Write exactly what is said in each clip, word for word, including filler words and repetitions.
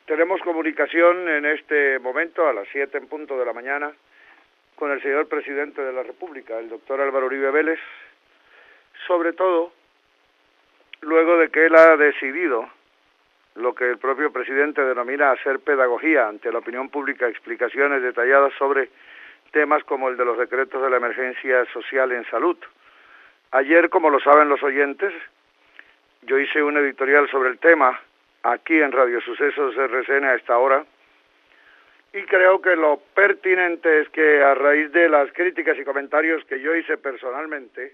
Tenemos comunicación en este momento, a las siete en punto de la mañana, con el señor presidente de la República, el doctor Álvaro Uribe Vélez, sobre todo luego de que él ha decidido lo que el propio presidente denomina hacer pedagogía ante la opinión pública, explicaciones detalladas sobre temas como el de los decretos de la emergencia social en salud. Ayer, como lo saben los oyentes, yo hice un editorial sobre el tema aquí en Radio Sucesos R C N a esta hora, y creo que lo pertinente es que a raíz de las críticas y comentarios que yo hice personalmente,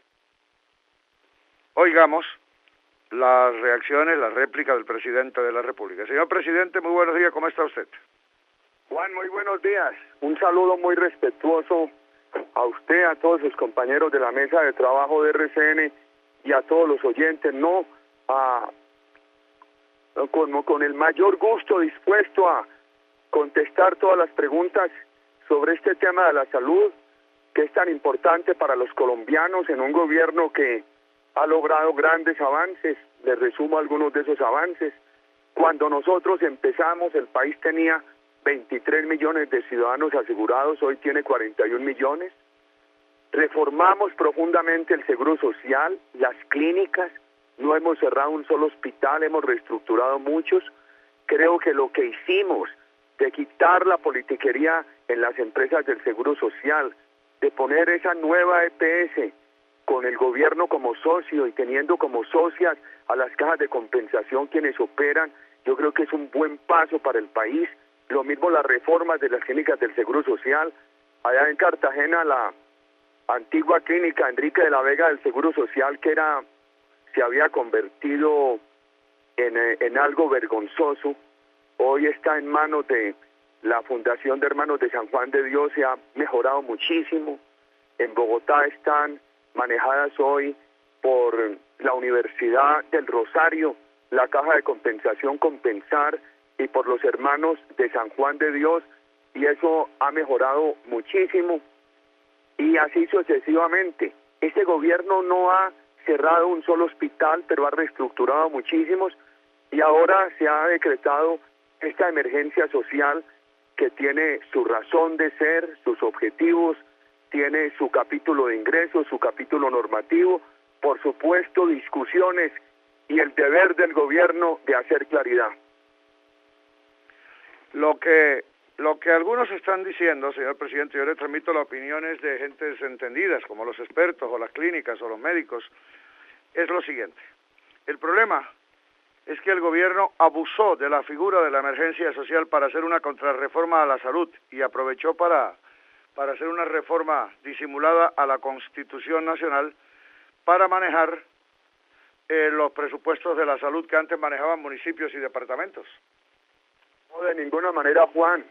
oigamos las reacciones, las réplicas del presidente de la República. Señor presidente, muy buenos días, ¿cómo está usted? Juan, muy buenos días. Un saludo muy respetuoso a usted, a todos sus compañeros de la mesa de trabajo de R C N y a todos los oyentes, no a con, con el mayor gusto dispuesto a contestar todas las preguntas sobre este tema de la salud, que es tan importante para los colombianos en un gobierno que ha logrado grandes avances. Les resumo algunos de esos avances. Cuando nosotros empezamos, el país tenía veintitrés millones de ciudadanos asegurados, hoy tiene cuarenta y un millones. Reformamos profundamente el seguro social, las clínicas, no hemos cerrado un solo hospital, hemos reestructurado muchos. Creo que lo que hicimos de quitar la politiquería en las empresas del seguro social, de poner esa nueva E P S con el gobierno como socio y teniendo como socias a las cajas de compensación quienes operan, yo creo que es un buen paso para el país. Lo mismo las reformas de las clínicas del seguro social. Allá en Cartagena, la antigua clínica Enrique de la Vega del Seguro Social, que era se había convertido en, en algo vergonzoso, hoy está en manos de la Fundación de Hermanos de San Juan de Dios, se ha mejorado muchísimo. En Bogotá están manejadas hoy por la Universidad del Rosario, la Caja de Compensación Compensar, y por los Hermanos de San Juan de Dios, y eso ha mejorado muchísimo, y así sucesivamente. Este gobierno no ha cerrado un solo hospital, pero ha reestructurado muchísimos, y ahora se ha decretado esta emergencia social que tiene su razón de ser, sus objetivos, tiene su capítulo de ingresos, su capítulo normativo, por supuesto discusiones y el deber del gobierno de hacer claridad. Lo que lo que algunos están diciendo, señor presidente, yo le transmito las opiniones de gentes entendidas, como los expertos o las clínicas o los médicos, es lo siguiente. El problema es que el gobierno abusó de la figura de la emergencia social para hacer una contrarreforma a la salud y aprovechó para, para hacer una reforma disimulada a la Constitución Nacional para manejar eh, los presupuestos de la salud que antes manejaban municipios y departamentos. No, de ninguna manera, Juan.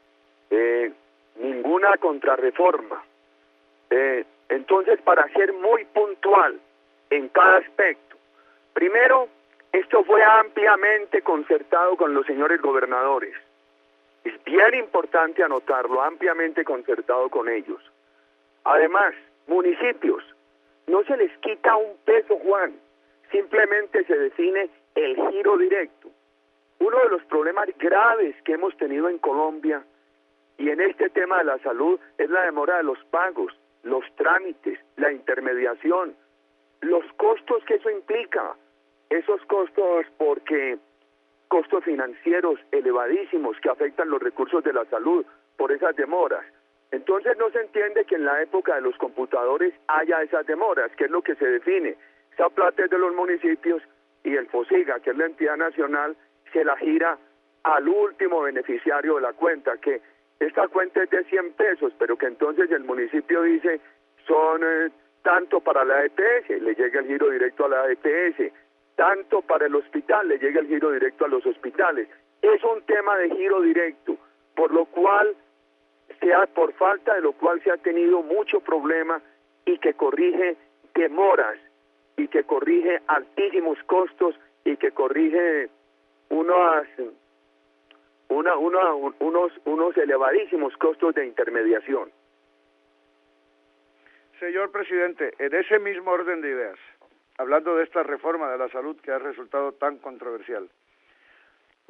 Eh, ninguna contrarreforma. Eh, entonces, para ser muy puntual en cada aspecto, primero, esto fue ampliamente concertado con los señores gobernadores. Es bien importante anotarlo, ampliamente concertado con ellos. Además, municipios, no se les quita un peso, Juan, simplemente se define el giro directo. Uno de los problemas graves que hemos tenido en Colombia y en este tema de la salud es la demora de los pagos, los trámites, la intermediación, los costos que eso implica. Esos costos porque costos financieros elevadísimos que afectan los recursos de la salud por esas demoras. Entonces no se entiende que en la época de los computadores haya esas demoras, que es lo que se define. Esa plata es de los municipios y el FOSIGA, que es la entidad nacional, se la gira al último beneficiario de la cuenta, que esta cuenta es de cien pesos, pero que entonces el municipio dice son eh, tanto para la E P S, le llega el giro directo a la E P S, tanto para el hospital, le llega el giro directo a los hospitales. Es un tema de giro directo, por lo cual, se ha, por falta de lo cual se ha tenido mucho problema y que corrige demoras, y que corrige altísimos costos, y que corrige unas, una, una, unos, unos elevadísimos costos de intermediación. Señor presidente, en ese mismo orden de ideas, hablando de esta reforma de la salud que ha resultado tan controversial,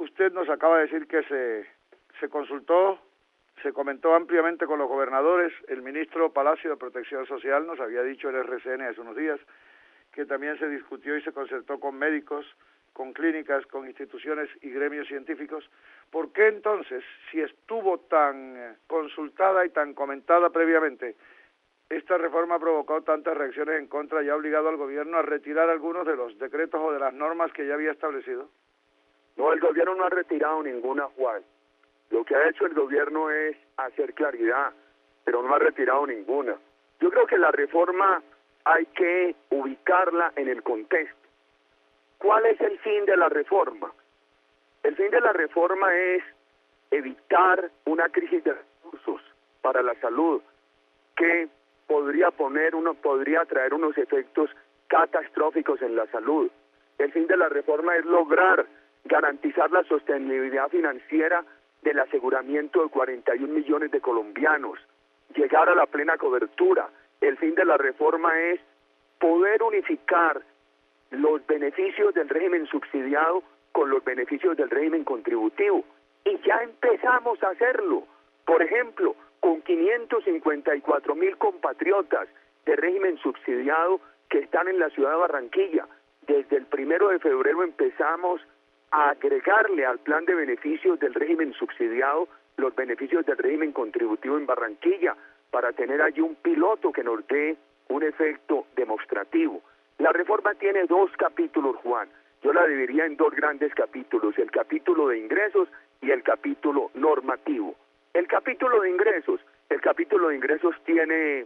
usted nos acaba de decir que se, se consultó, se comentó ampliamente con los gobernadores. El ministro Palacio de Protección Social nos había dicho en R C N hace unos días que también se discutió y se concertó con médicos, con clínicas, con instituciones y gremios científicos. ¿Por qué entonces, si estuvo tan consultada y tan comentada previamente, esta reforma provocó tantas reacciones en contra y ha obligado al gobierno a retirar algunos de los decretos o de las normas que ya había establecido? No, el gobierno no ha retirado ninguna, Juan. Lo que ha hecho el gobierno es hacer claridad, pero no ha retirado ninguna. Yo creo que la reforma hay que ubicarla en el contexto. ¿Cuál es el fin de la reforma? El fin de la reforma es evitar una crisis de recursos para la salud que podría poner uno, podría traer unos efectos catastróficos en la salud. El fin de la reforma es lograr garantizar la sostenibilidad financiera del aseguramiento de cuarenta y un millones de colombianos, llegar a la plena cobertura. El fin de la reforma es poder unificar los beneficios del régimen subsidiado con los beneficios del régimen contributivo. Y ya empezamos a hacerlo. Por ejemplo, con quinientos cincuenta y cuatro mil compatriotas de régimen subsidiado que están en la ciudad de Barranquilla. Desde el primero de febrero empezamos a agregarle al plan de beneficios del régimen subsidiado los beneficios del régimen contributivo en Barranquilla para tener allí un piloto que nos dé un efecto demostrativo. La reforma tiene dos capítulos, Juan. Yo la dividiría en dos grandes capítulos, el capítulo de ingresos y el capítulo normativo. El capítulo de ingresos, el capítulo de ingresos tiene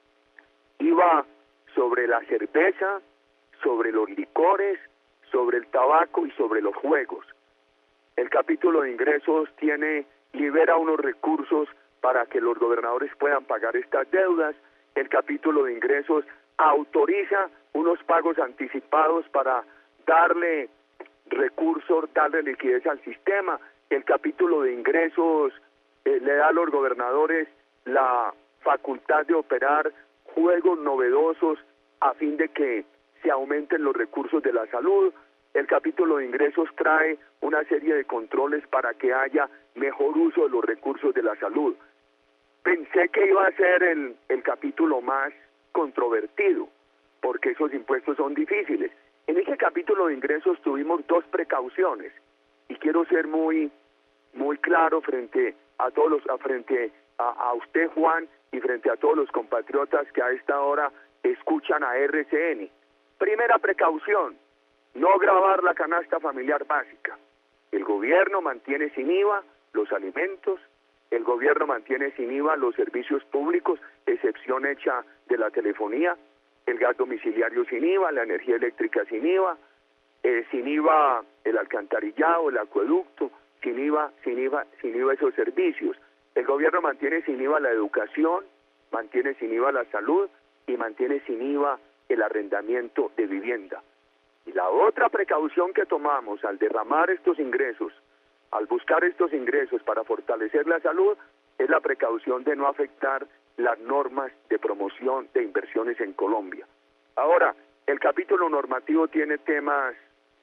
I V A sobre la cerveza, sobre los licores, sobre el tabaco y sobre los juegos. El capítulo de ingresos tiene, libera unos recursos para que los gobernadores puedan pagar estas deudas. El capítulo de ingresos autoriza unos pagos anticipados para darle recursos, darle liquidez al sistema. El capítulo de ingresos eh, le da a los gobernadores la facultad de operar juegos novedosos a fin de que se aumenten los recursos de la salud. El capítulo de ingresos trae una serie de controles para que haya mejor uso de los recursos de la salud. Pensé que iba a ser el, el capítulo más controvertido, porque esos impuestos son difíciles. En ese capítulo de ingresos tuvimos dos precauciones, y quiero ser muy, muy claro frente a todos los, a frente a, a usted, Juan, y frente a todos los compatriotas que a esta hora escuchan a R C N. Primera precaución, no gravar la canasta familiar básica. El gobierno mantiene sin I V A los alimentos, el gobierno mantiene sin I V A los servicios públicos, excepción hecha de la telefonía, el gas domiciliario sin I V A, la energía eléctrica sin I V A, eh, sin I V A el alcantarillado, el acueducto, sin I V A, sin I V A, sin I V A esos servicios. El gobierno mantiene sin I V A la educación, mantiene sin I V A la salud y mantiene sin I V A el arrendamiento de vivienda. Y la otra precaución que tomamos al derramar estos ingresos, al buscar estos ingresos para fortalecer la salud, es la precaución de no afectar las normas de promoción de inversiones en Colombia. Ahora, el capítulo normativo tiene temas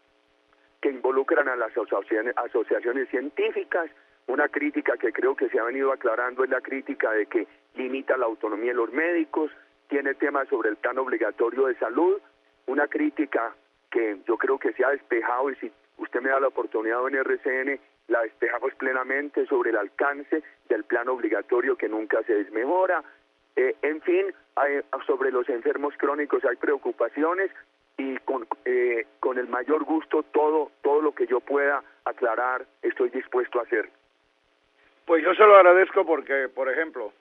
que involucran a las asociaciones, asociaciones científicas. Una crítica que creo que se ha venido aclarando es la crítica de que limita la autonomía de los médicos, tiene temas sobre el plan obligatorio de salud, una crítica que yo creo que se ha despejado, y si usted me da la oportunidad en R C N, la despejamos plenamente sobre el alcance del plan obligatorio que nunca se desmejora. Eh, en fin, hay, sobre los enfermos crónicos hay preocupaciones y con, eh, con el mayor gusto todo, todo lo que yo pueda aclarar estoy dispuesto a hacer. Pues yo se lo agradezco porque, por ejemplo,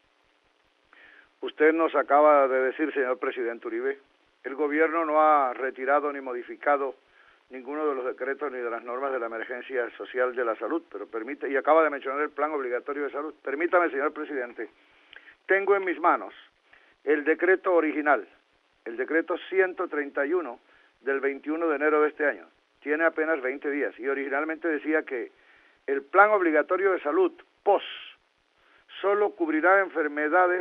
usted nos acaba de decir, señor presidente Uribe, el gobierno no ha retirado ni modificado ninguno de los decretos ni de las normas de la emergencia social de la salud, pero permite, y acaba de mencionar el plan obligatorio de salud. Permítame, señor presidente, tengo en mis manos el decreto original, el decreto ciento treinta y uno del veintiuno de enero de este año. Tiene apenas veinte días y originalmente decía que el plan obligatorio de salud post solo cubrirá enfermedades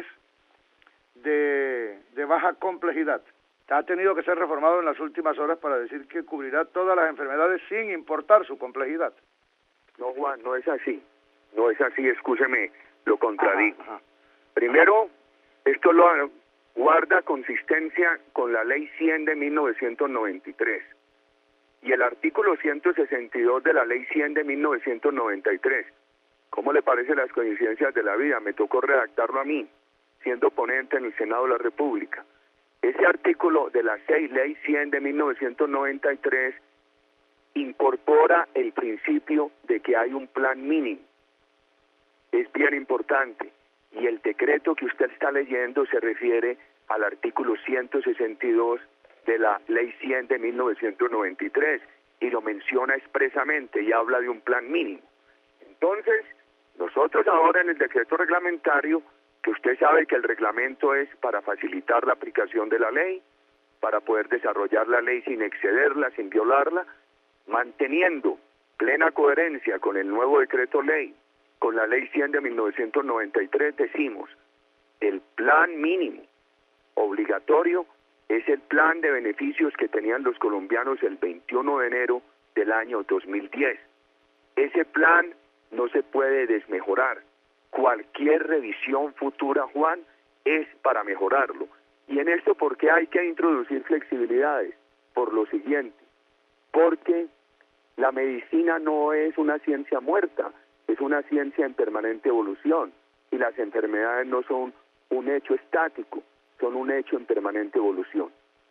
de, de baja complejidad. Ha tenido que ser reformado en las últimas horas para decir que cubrirá todas las enfermedades sin importar su complejidad. No, Juan, no es así. No es así, escúcheme, lo contradigo. Ajá, ajá. Primero, esto lo guarda consistencia con la Ley cien de mil novecientos noventa y tres y el artículo ciento sesenta y dos de la Ley cien de mil novecientos noventa y tres. ¿Cómo le parecen las coincidencias de la vida? Me tocó redactarlo a mí, siendo ponente en el Senado de la República. Ese artículo de la seis, Ley cien de mil novecientos noventa y tres incorpora el principio de que hay un plan mínimo. Es bien importante. Y el decreto que usted está leyendo se refiere al artículo ciento sesenta y dos de la Ley cien de mil novecientos noventa y tres y lo menciona expresamente y habla de un plan mínimo. Entonces, nosotros ahora en el decreto reglamentario, que usted sabe que el reglamento es para facilitar la aplicación de la ley, para poder desarrollar la ley sin excederla, sin violarla, manteniendo plena coherencia con el nuevo decreto ley, con la Ley cien de mil novecientos noventa y tres, decimos, el plan mínimo obligatorio es el plan de beneficios que tenían los colombianos el veintiuno de enero del año dos mil diez. Ese plan no se puede desmejorar. Cualquier revisión futura, Juan, es para mejorarlo. Y en esto, ¿por qué hay que introducir flexibilidades? Por lo siguiente, porque la medicina no es una ciencia muerta, es una ciencia en permanente evolución, y las enfermedades no son un hecho estático, son un hecho en permanente evolución.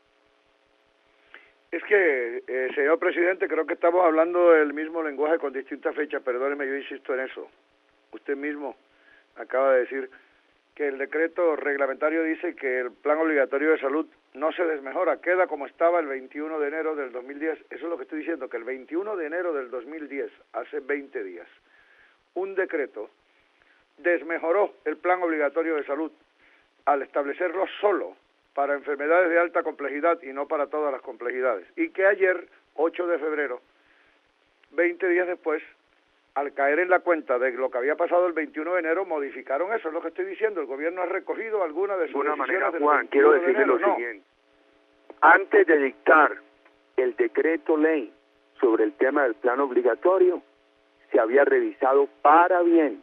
Es que, eh, señor presidente, creo que estamos hablando del mismo lenguaje con distintas fechas, perdóneme, yo insisto en eso. Usted mismo acaba de decir que el decreto reglamentario dice que el plan obligatorio de salud no se desmejora, queda como estaba el veintiuno de enero del dos mil diez. Eso es lo que estoy diciendo, que el veintiuno de enero del dos mil diez, hace veinte días, un decreto desmejoró el plan obligatorio de salud al establecerlo solo para enfermedades de alta complejidad y no para todas las complejidades. Y que ayer, ocho de febrero, veinte días después, al caer en la cuenta de lo que había pasado el veintiuno de enero, modificaron eso, es lo que estoy diciendo. El gobierno ha recogido alguna de sus De alguna manera, decisiones Juan, quiero decirle lo no. siguiente. Antes de dictar el decreto ley sobre el tema del plan obligatorio, se había revisado para bien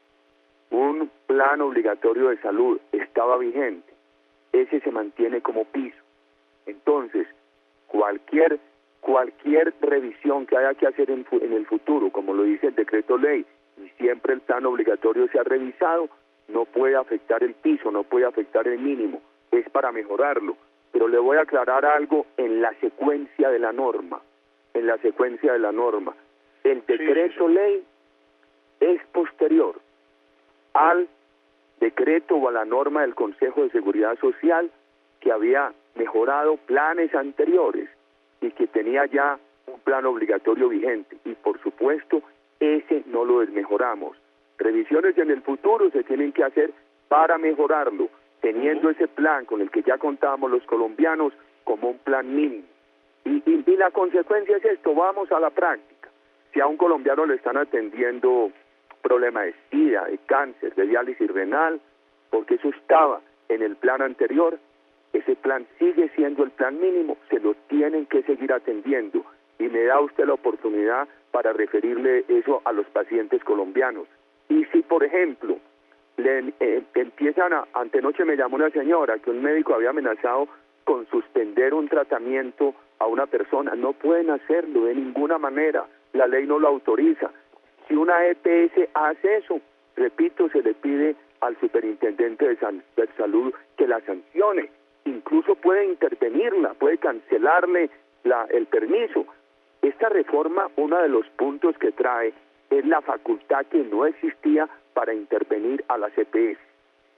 un plan obligatorio de salud, estaba vigente, ese se mantiene como piso. Entonces, cualquier cualquier revisión que haya que hacer en, en el futuro, como lo dice el decreto ley, y siempre el plan obligatorio se ha revisado, no puede afectar el piso, no puede afectar el mínimo, es para mejorarlo. Pero le voy a aclarar algo en la secuencia de la norma, en la secuencia de la norma. El decreto ley es posterior al decreto o a la norma del Consejo de Seguridad Social que había mejorado planes anteriores y que tenía ya un plan obligatorio vigente. Y por supuesto, ese no lo desmejoramos. Revisiones en el futuro se tienen que hacer para mejorarlo, teniendo ese plan con el que ya contábamos los colombianos como un plan mínimo. Y, y, y la consecuencia es esto, vamos a la práctica. Si a un colombiano le están atendiendo problemas de SIDA, de cáncer, de diálisis renal, porque eso estaba en el plan anterior, ese plan sigue siendo el plan mínimo, se lo tienen que seguir atendiendo. Y me da usted la oportunidad para referirle eso a los pacientes colombianos. Y si, por ejemplo, le eh, empiezan a, antenoche me llamó una señora que un médico había amenazado con suspender un tratamiento a una persona, no pueden hacerlo de ninguna manera, la ley no lo autoriza. Si una E P S hace eso, repito, se le pide al superintendente de, san, de salud que la sancione, incluso puede intervenirla, puede cancelarle la, el permiso. Esta reforma, uno de los puntos que trae es la facultad que no existía para intervenir a las E P S.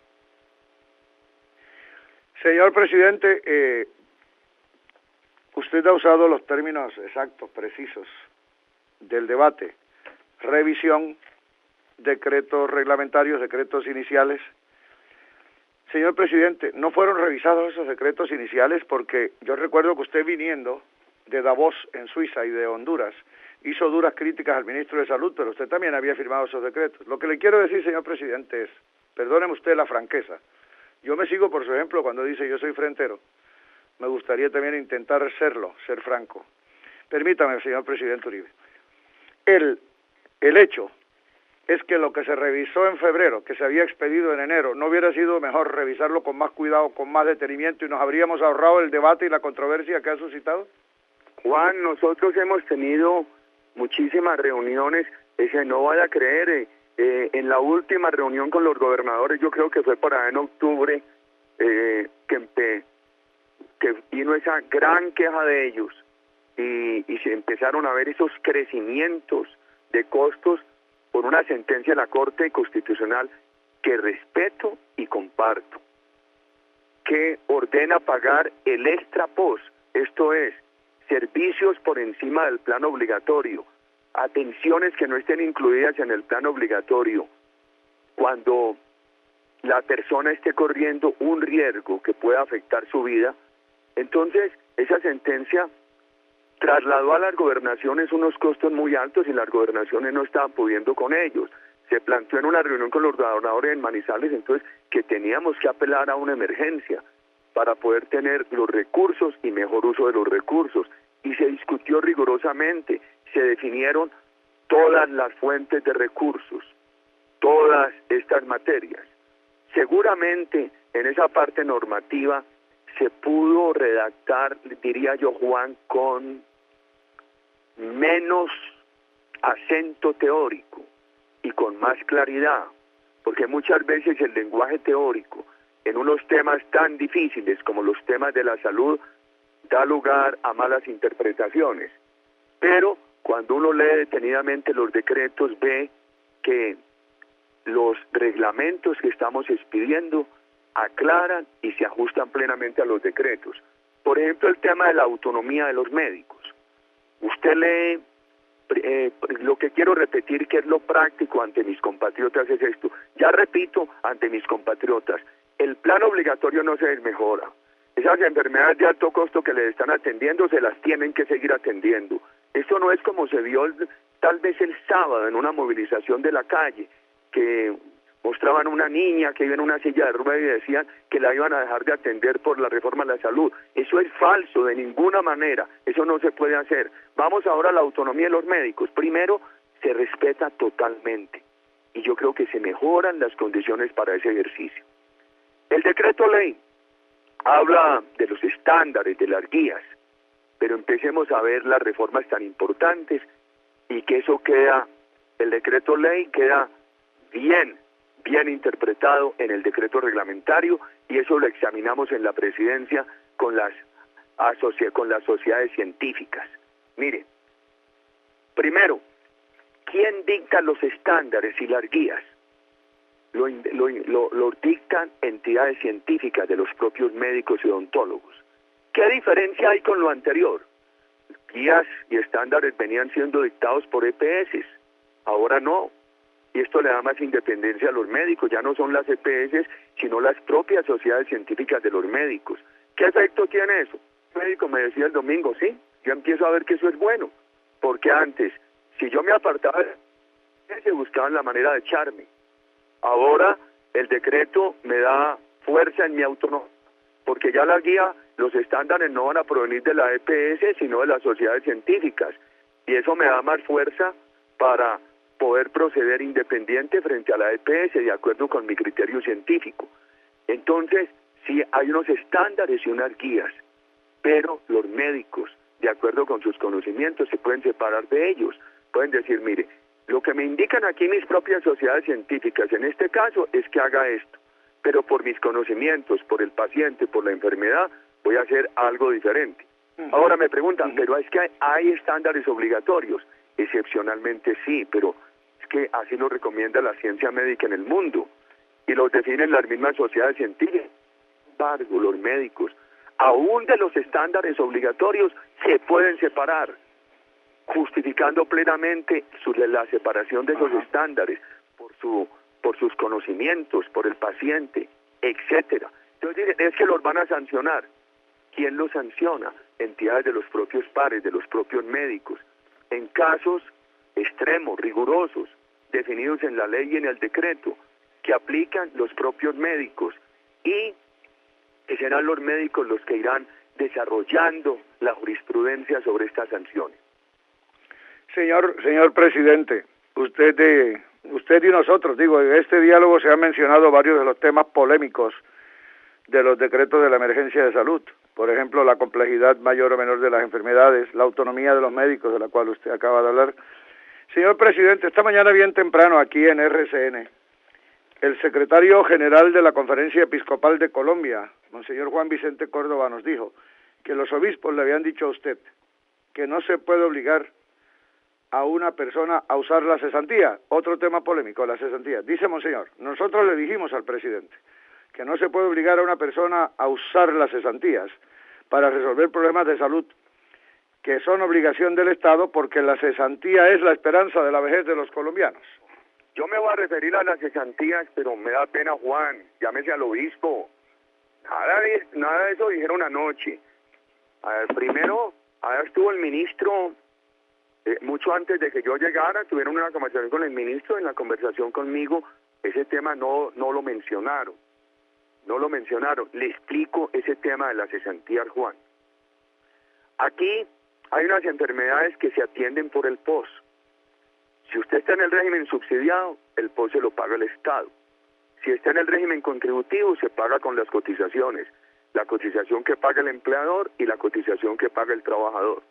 Señor presidente, eh, usted ha usado los términos exactos, precisos del debate. Revisión, decretos reglamentarios, decretos iniciales. Señor presidente, no fueron revisados esos decretos iniciales porque yo recuerdo que usted viniendo de Davos en Suiza y de Honduras hizo duras críticas al ministro de Salud, pero usted también había firmado esos decretos. Lo que le quiero decir, señor presidente, es, perdóneme usted la franqueza, yo me sigo por su ejemplo cuando dice yo soy frentero, me gustaría también intentar serlo, ser franco. Permítame, señor presidente Uribe, el el hecho es que lo que se revisó en febrero, que se había expedido en enero, ¿no hubiera sido mejor revisarlo con más cuidado, con más detenimiento y nos habríamos ahorrado el debate y la controversia que ha suscitado? Juan, nosotros hemos tenido muchísimas reuniones, ese no vaya a creer, eh, eh, en la última reunión con los gobernadores, yo creo que fue por ahí en octubre, eh, que, empe, que vino esa gran queja de ellos y, y se empezaron a ver esos crecimientos de costos por una sentencia de la Corte Constitucional que respeto y comparto, que ordena pagar el extra post, esto es, servicios por encima del plan obligatorio, atenciones que no estén incluidas en el plan obligatorio, cuando la persona esté corriendo un riesgo que pueda afectar su vida. Entonces, esa sentencia trasladó a las gobernaciones unos costos muy altos y las gobernaciones no estaban pudiendo con ellos. Se planteó en una reunión con los gobernadores en Manizales, entonces, que teníamos que apelar a una emergencia para poder tener los recursos y mejor uso de los recursos. Y se discutió rigurosamente, se definieron todas las fuentes de recursos, todas estas materias. Seguramente en esa parte normativa se pudo redactar, diría yo, Juan, con menos acento teórico y con más claridad, porque muchas veces el lenguaje teórico en unos temas tan difíciles como los temas de la salud da lugar a malas interpretaciones, pero cuando uno lee detenidamente los decretos ve que los reglamentos que estamos expidiendo aclaran y se ajustan plenamente a los decretos. Por ejemplo, el tema de la autonomía de los médicos. Usted lee, eh, lo que quiero repetir que es lo práctico ante mis compatriotas es esto. Ya repito ante mis compatriotas, el plan obligatorio no se mejora. Esas enfermedades de alto costo que les están atendiendo se las tienen que seguir atendiendo. Esto no es como se vio el, tal vez el sábado en una movilización de la calle, que mostraban una niña que iba en una silla de ruedas y decían que la iban a dejar de atender por la reforma de la salud. Eso es falso, de ninguna manera, eso no se puede hacer. Vamos ahora a la autonomía de los médicos. Primero, se respeta totalmente y yo creo que se mejoran las condiciones para ese ejercicio. El decreto ley habla de los estándares, de las guías, pero empecemos a ver las reformas tan importantes y que eso queda, el decreto ley queda bien, bien interpretado en el decreto reglamentario y eso lo examinamos en la presidencia con las, asocia, con las sociedades científicas. Mire, primero, ¿quién dicta los estándares y las guías? Lo, lo, lo, lo dictan entidades científicas de los propios médicos y odontólogos. ¿Qué diferencia hay con lo anterior? Guías y estándares venían siendo dictados por E P S, ahora no. Y esto le da más independencia a los médicos, ya no son las E P S, sino las propias sociedades científicas de los médicos. ¿Qué efecto tiene eso? El médico me decía el domingo, sí, yo empiezo a ver que eso es bueno, porque antes, si yo me apartaba, se buscaban la manera de echarme. Ahora el decreto me da fuerza en mi autonomía, porque ya la guía, los estándares no van a provenir de la E P S, sino de las sociedades científicas, y eso me da más fuerza para poder proceder independiente frente a la E P S de acuerdo con mi criterio científico. Entonces, sí hay unos estándares y unas guías, pero los médicos, de acuerdo con sus conocimientos, se pueden separar de ellos. Pueden decir, mire, lo que me indican aquí mis propias sociedades científicas, en este caso, es que haga esto, pero por mis conocimientos, por el paciente, por la enfermedad, voy a hacer algo diferente. Uh-huh. Ahora me preguntan, uh-huh. pero es que hay, hay estándares obligatorios. Excepcionalmente sí, pero es que así lo recomienda la ciencia médica en el mundo y los definen las mismas sociedades científicas. Sin embargo, los médicos, aún de los estándares obligatorios, se pueden separar, justificando plenamente su, la separación de esos uh-huh. estándares por su por sus conocimientos, por el paciente, etcétera. Entonces dicen, es que los van a sancionar. ¿Quién los sanciona? Entidades de los propios pares, de los propios médicos. En casos extremos, rigurosos, definidos en la ley y en el decreto, que aplican los propios médicos y que serán los médicos los que irán desarrollando la jurisprudencia sobre estas sanciones. Señor, señor presidente, usted, de, usted y nosotros, digo, en este diálogo se han mencionado varios de los temas polémicos de los decretos de la emergencia de salud. Por ejemplo, la complejidad mayor o menor de las enfermedades, la autonomía de los médicos, de la cual usted acaba de hablar. Señor presidente, esta mañana bien temprano aquí en R C N, el secretario general de la Conferencia Episcopal de Colombia, Monseñor Juan Vicente Córdoba, nos dijo que los obispos le habían dicho a usted que no se puede obligar a una persona a usar la cesantía. Otro tema polémico, la cesantía. Dice Monseñor, nosotros le dijimos al presidente que no se puede obligar a una persona a usar las cesantías para resolver problemas de salud que son obligación del Estado, porque la cesantía es la esperanza de la vejez de los colombianos. Yo me voy a referir a las cesantías, pero me da pena, Juan, llámese al obispo. Nada de, nada de eso dijeron anoche. A ver, primero, allá estuvo el ministro, eh, mucho antes de que yo llegara, tuvieron una conversación con el ministro, en la conversación conmigo, ese tema no, no lo mencionaron. No lo mencionaron. Le explico ese tema de la cesantía, Juan. Aquí hay unas enfermedades que se atienden por el P O S. Si usted está en el régimen subsidiado, el P O S se lo paga el Estado. Si está en el régimen contributivo, se paga con las cotizaciones. La cotización que paga el empleador y la cotización que paga el trabajador.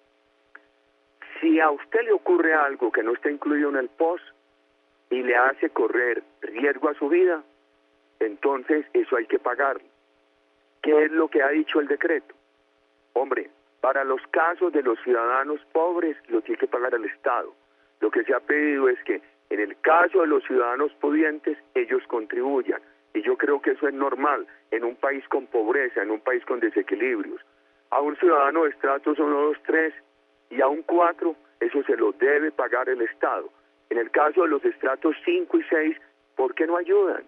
Si a usted le ocurre algo que no está incluido en el P O S y le hace correr riesgo a su vida, entonces eso hay que pagarlo. ¿Qué es lo que ha dicho el decreto? Hombre, para los casos de los ciudadanos pobres lo tiene que pagar el Estado. Lo que se ha pedido es que en el caso de los ciudadanos pudientes ellos contribuyan. Y yo creo que eso es normal en un país con pobreza, en un país con desequilibrios. A un ciudadano de estratos uno, dos, tres y a un cuatro, eso se lo debe pagar el Estado. En el caso de los estratos cinco y seis, ¿por qué no ayudan?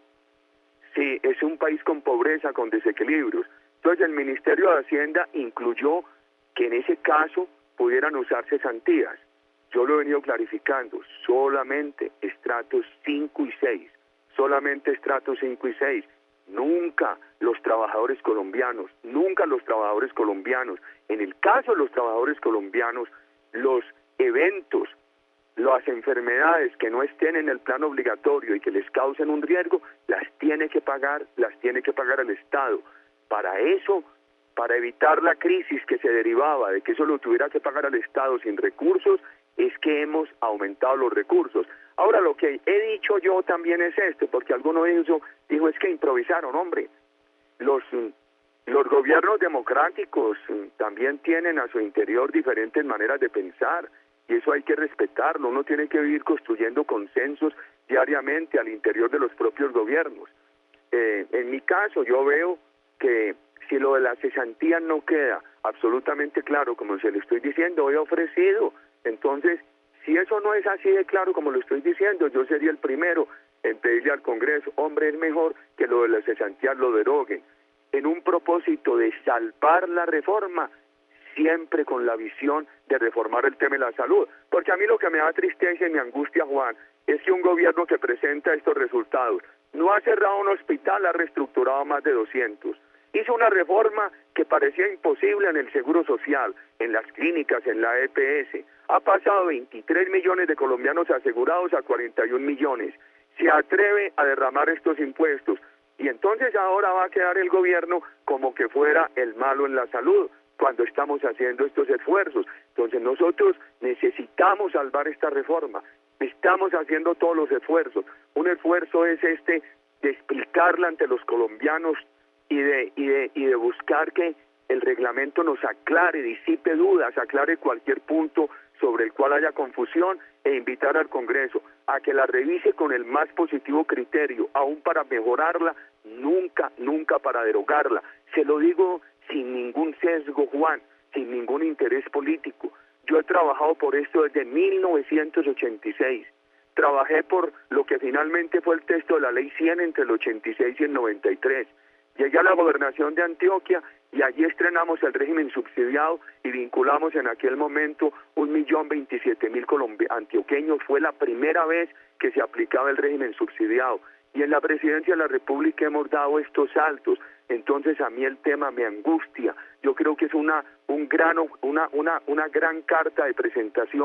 Sí, es un país con pobreza, con desequilibrios. Entonces el Ministerio de Hacienda incluyó que en ese caso pudieran usar cesantías. Yo lo he venido clarificando, solamente estratos cinco y seis, solamente estratos cinco y seis. Nunca los trabajadores colombianos, nunca los trabajadores colombianos. En el caso de los trabajadores colombianos, los eventos, las enfermedades que no estén en el plan obligatorio y que les causen un riesgo, las tiene que pagar, las tiene que pagar el Estado. Para eso, para evitar la crisis que se derivaba de que eso lo tuviera que pagar el Estado sin recursos, es que hemos aumentado los recursos. Ahora, lo que he dicho yo también es esto, porque alguno dijo, dijo es que improvisaron, hombre. Los, los gobiernos democráticos también tienen a su interior diferentes maneras de pensar, y eso hay que respetarlo. Uno tiene que vivir construyendo consensos diariamente al interior de los propios gobiernos. Eh, en mi caso, yo veo que si lo de la cesantía no queda absolutamente claro, como se lo estoy diciendo, he ofrecido. Entonces, si eso no es así de claro como lo estoy diciendo, yo sería el primero en pedirle al Congreso, hombre, es mejor que lo de la cesantía lo deroguen, en un propósito de salvar la reforma, siempre con la visión de reformar el tema de la salud. Porque a mí lo que me da tristeza y me angustia, Juan, es que un gobierno que presenta estos resultados no ha cerrado un hospital, ha reestructurado más de doscientos. Hizo una reforma que parecía imposible en el Seguro Social, en las clínicas, en la E P S. Ha pasado veintitrés millones de colombianos asegurados a cuarenta y un millones. Se atreve a derramar estos impuestos. Y entonces ahora va a quedar el gobierno como que fuera el malo en la salud, cuando estamos haciendo estos esfuerzos. Entonces nosotros necesitamos salvar esta reforma. Estamos haciendo todos los esfuerzos. Un esfuerzo es este de explicarla ante los colombianos y de, y de, y de buscar que el reglamento nos aclare, disipe dudas, aclare cualquier punto sobre el cual haya confusión e invitar al Congreso a que la revise con el más positivo criterio, aún para mejorarla, nunca, nunca para derogarla. Se lo digo sin ningún sesgo, Juan, sin ningún interés político. Yo he trabajado por esto desde mil novecientos ochenta y seis. Trabajé por lo que finalmente fue el texto de la Ley cien entre el ochenta y seis y el noventa y tres. Llegué a la gobernación de Antioquia y allí estrenamos el régimen subsidiado y vinculamos en aquel momento un millón veintisiete mil antioqueños. Fue la primera vez que se aplicaba el régimen subsidiado. Y en la presidencia de la República hemos dado estos saltos. Entonces a mí el tema me angustia. Yo creo que es una, un gran, una, una, una gran carta de presentación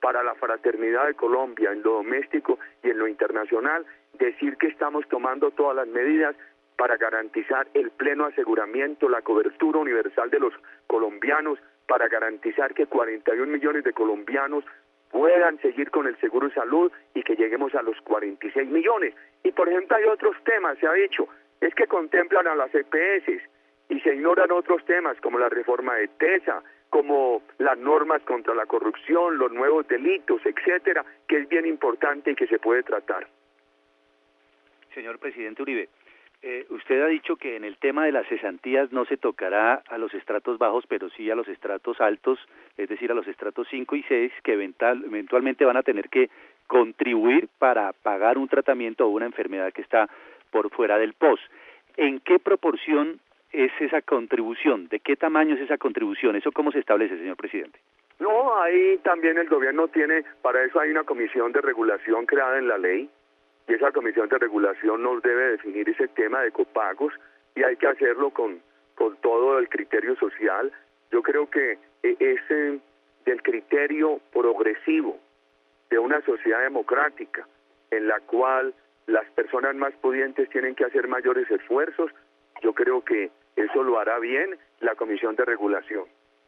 para la fraternidad de Colombia en lo doméstico y en lo internacional, decir que estamos tomando todas las medidas para garantizar el pleno aseguramiento, la cobertura universal de los colombianos, para garantizar que cuarenta y un millones de colombianos puedan seguir con el seguro de salud y que lleguemos a los cuarenta y seis millones. Y por ejemplo hay otros temas, se ha dicho, es que contemplan a las E P S y se ignoran otros temas como la reforma de TESA, como las normas contra la corrupción, los nuevos delitos, etcétera, que es bien importante y que se puede tratar. Señor presidente Uribe, eh, usted ha dicho que en el tema de las cesantías no se tocará a los estratos bajos, pero sí a los estratos altos, es decir, a los estratos cinco y seis, que eventual, eventualmente van a tener que contribuir para pagar un tratamiento o una enfermedad que está por fuera del P O S. ¿En qué proporción es esa contribución? ¿De qué tamaño es esa contribución? ¿Eso cómo se establece, señor presidente? No, ahí también el gobierno tiene, para eso hay una comisión de regulación creada en la ley, y esa comisión de regulación nos debe definir ese tema de copagos, y hay que hacerlo con, con todo el criterio social. Yo creo que es eh, del criterio progresivo de una sociedad democrática, en la cual las personas más pudientes tienen que hacer mayores esfuerzos. Yo creo que eso lo hará bien la Comisión de Regulación.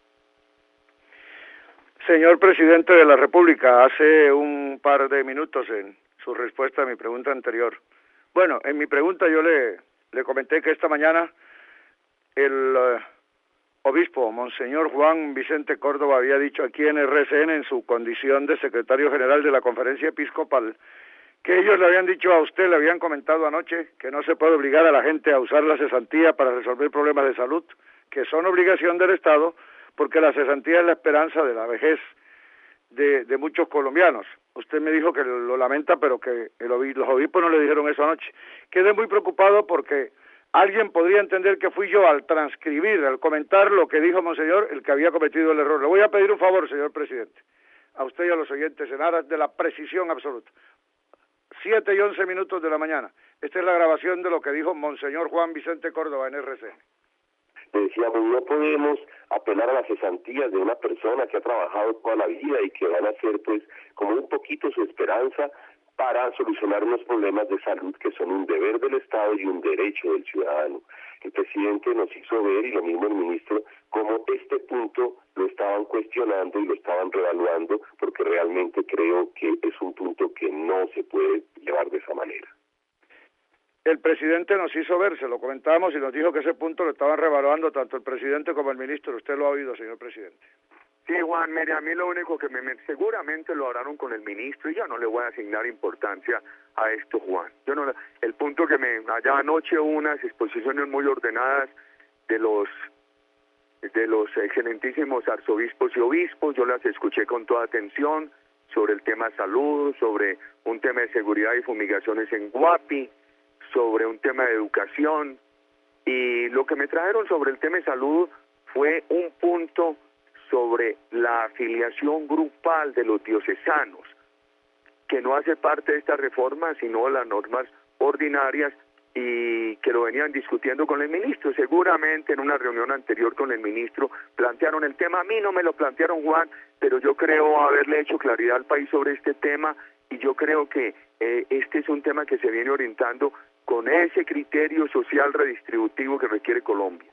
Señor Presidente de la República, hace un par de minutos en su respuesta a mi pregunta anterior. Bueno, en mi pregunta yo le, le comenté que esta mañana el uh, obispo, Monseñor Juan Vicente Córdoba, había dicho aquí en R C N, en su condición de secretario general de la Conferencia Episcopal, que ellos le habían dicho a usted, le habían comentado anoche, que no se puede obligar a la gente a usar la cesantía para resolver problemas de salud, que son obligación del Estado, porque la cesantía es la esperanza de la vejez de, de muchos colombianos. Usted me dijo que lo lamenta, pero que el obispo, los obispos no le dijeron eso anoche. Quedé muy preocupado porque alguien podría entender que fui yo al transcribir, al comentar lo que dijo Monseñor, el que había cometido el error. Le voy a pedir un favor, señor presidente, a usted y a los oyentes, en aras de la precisión absoluta. Siete y once minutos de la mañana. Esta es la grabación de lo que dijo Monseñor Juan Vicente Córdoba en R C N. Decíamos, no podemos apelar a las cesantías de una persona que ha trabajado toda la vida y que van a ser pues como un poquito su esperanza para solucionar unos problemas de salud que son un deber del Estado y un derecho del ciudadano. El presidente nos hizo ver, y lo mismo el ministro, cómo este punto lo estaban cuestionando y lo estaban revaluando, porque realmente creo que es un punto que no se puede llevar de esa manera. El presidente nos hizo ver, se lo comentábamos y nos dijo que ese punto lo estaban revaluando tanto el presidente como el ministro. Usted lo ha oído, señor presidente. Sí, Juan, mire, a mí lo único que me, me seguramente lo hablaron con el ministro y yo no le voy a asignar importancia a esto, Juan. Yo no, el punto que me, allá anoche hubo unas exposiciones muy ordenadas de los de los excelentísimos arzobispos y obispos, yo las escuché con toda atención sobre el tema salud, sobre un tema de seguridad y fumigaciones en Guapi, sobre un tema de educación, y lo que me trajeron sobre el tema de salud fue un punto sobre la afiliación grupal de los diocesanos, que no hace parte de esta reforma, sino las normas ordinarias, y que lo venían discutiendo con el ministro. Seguramente en una reunión anterior con el ministro plantearon el tema. A mí no me lo plantearon, Juan, pero yo creo haberle hecho claridad al país sobre este tema, y yo creo que eh, este es un tema que se viene orientando con ese criterio social redistributivo que requiere Colombia.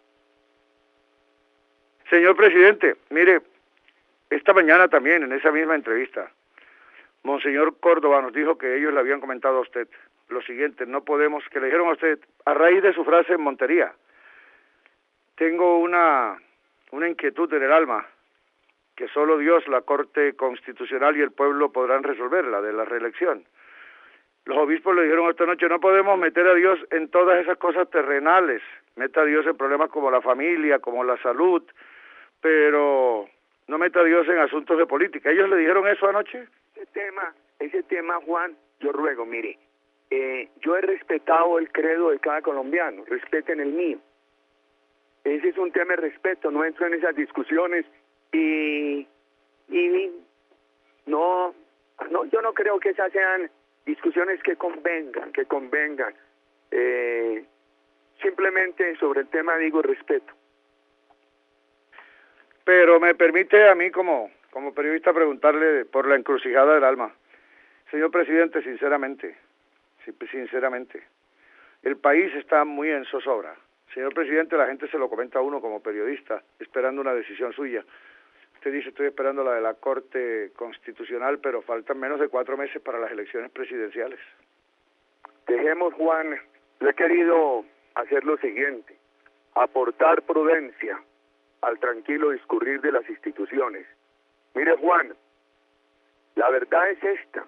Señor presidente, mire, esta mañana también en esa misma entrevista, Monseñor Córdoba nos dijo que ellos le habían comentado a usted lo siguiente: no podemos, que le dijeron a usted, a raíz de su frase en Montería, tengo una, una inquietud en el alma, que solo Dios, la Corte Constitucional y el pueblo podrán resolver, la de la reelección. Los obispos le dijeron esta noche, no podemos meter a Dios en todas esas cosas terrenales, meta a Dios en problemas como la familia, como la salud, pero no meta a Dios en asuntos de política. ¿Ellos le dijeron eso anoche? Ese tema, ese tema, Juan, yo ruego, mire, eh, yo he respetado el credo de cada colombiano, respeten el mío. Ese es un tema de respeto, no entro en esas discusiones y, y no, no, yo no creo que esas sean discusiones que convengan, que convengan. Eh, simplemente sobre el tema digo respeto. Pero me permite a mí como como periodista, preguntarle por la encrucijada del alma. Señor presidente, sinceramente, sinceramente, el país está muy en zozobra. Señor presidente, la gente se lo comenta a uno como periodista, esperando una decisión suya. Usted dice, estoy esperando la de la Corte Constitucional, pero faltan menos de cuatro meses para las elecciones presidenciales. Dejemos, Juan, yo he querido hacer lo siguiente, aportar prudencia al tranquilo discurrir de las instituciones. Mire, Juan, la verdad es esta.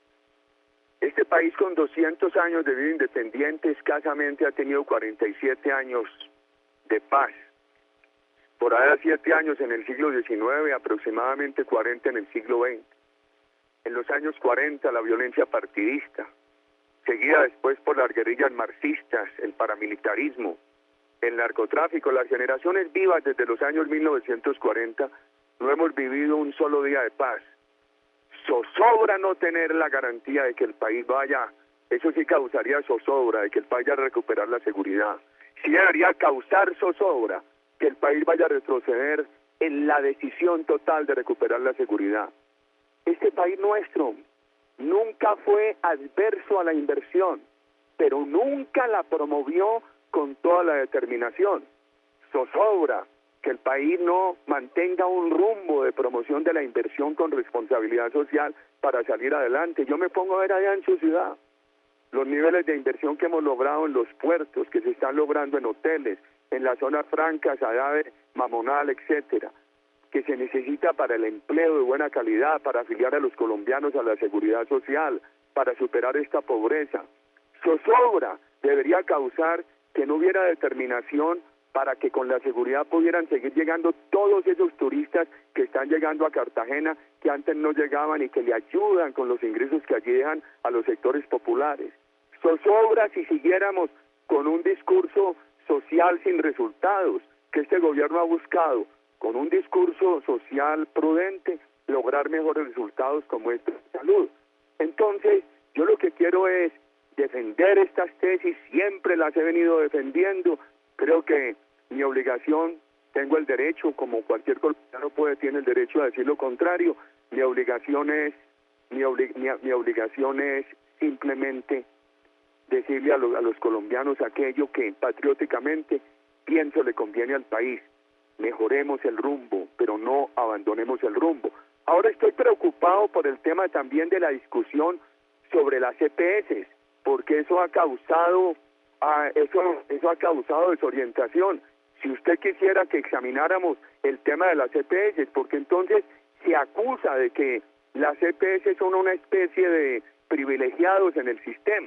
Este país con doscientos años de vida independiente escasamente ha tenido cuarenta y siete años de paz. Por ahí siete años en el siglo diecinueve, aproximadamente cuarenta en el siglo veinte. En los años cuarenta la violencia partidista, seguida después por las guerrillas marxistas, el paramilitarismo, el narcotráfico. Las generaciones vivas desde los años mil novecientos cuarenta no hemos vivido un solo día de paz. Zozobra no tener la garantía de que el país vaya, eso sí causaría zozobra, de que el país vaya a recuperar la seguridad. Sí debería causar zozobra que el país vaya a retroceder en la decisión total de recuperar la seguridad. Este país nuestro nunca fue adverso a la inversión, pero nunca la promovió con toda la determinación. Zozobra que el país no mantenga un rumbo de promoción de la inversión con responsabilidad social para salir adelante. Yo me pongo a ver allá en su ciudad los niveles de inversión que hemos logrado en los puertos, que se están logrando en hoteles, en las zonas francas, allá de Mamonal, etcétera, que se necesita para el empleo de buena calidad, para afiliar a los colombianos a la seguridad social, para superar esta pobreza. Zozobra debería causar que no hubiera determinación para que con la seguridad pudieran seguir llegando todos esos turistas que están llegando a Cartagena, que antes no llegaban y que le ayudan con los ingresos que allí dejan a los sectores populares. Zozobra si siguiéramos con un discurso social sin resultados, que este gobierno ha buscado, con un discurso social prudente, lograr mejores resultados como este de salud. Entonces, yo lo que quiero es defender estas tesis, siempre las he venido defendiendo. Creo que mi obligación, tengo el derecho, como cualquier colombiano puede, tiene el derecho a decir lo contrario. Mi obligación es, mi, obli mi, mi obligación es simplemente decirle a, lo, a los colombianos aquello que patrióticamente pienso le conviene al país. Mejoremos el rumbo, pero no abandonemos el rumbo. Ahora estoy preocupado por el tema también de la discusión sobre las E P S, porque eso ha causado, uh, eso, eso ha causado desorientación. Si usted quisiera que examináramos el tema de las E P S, porque entonces se acusa de que las E P S son una especie de privilegiados en el sistema.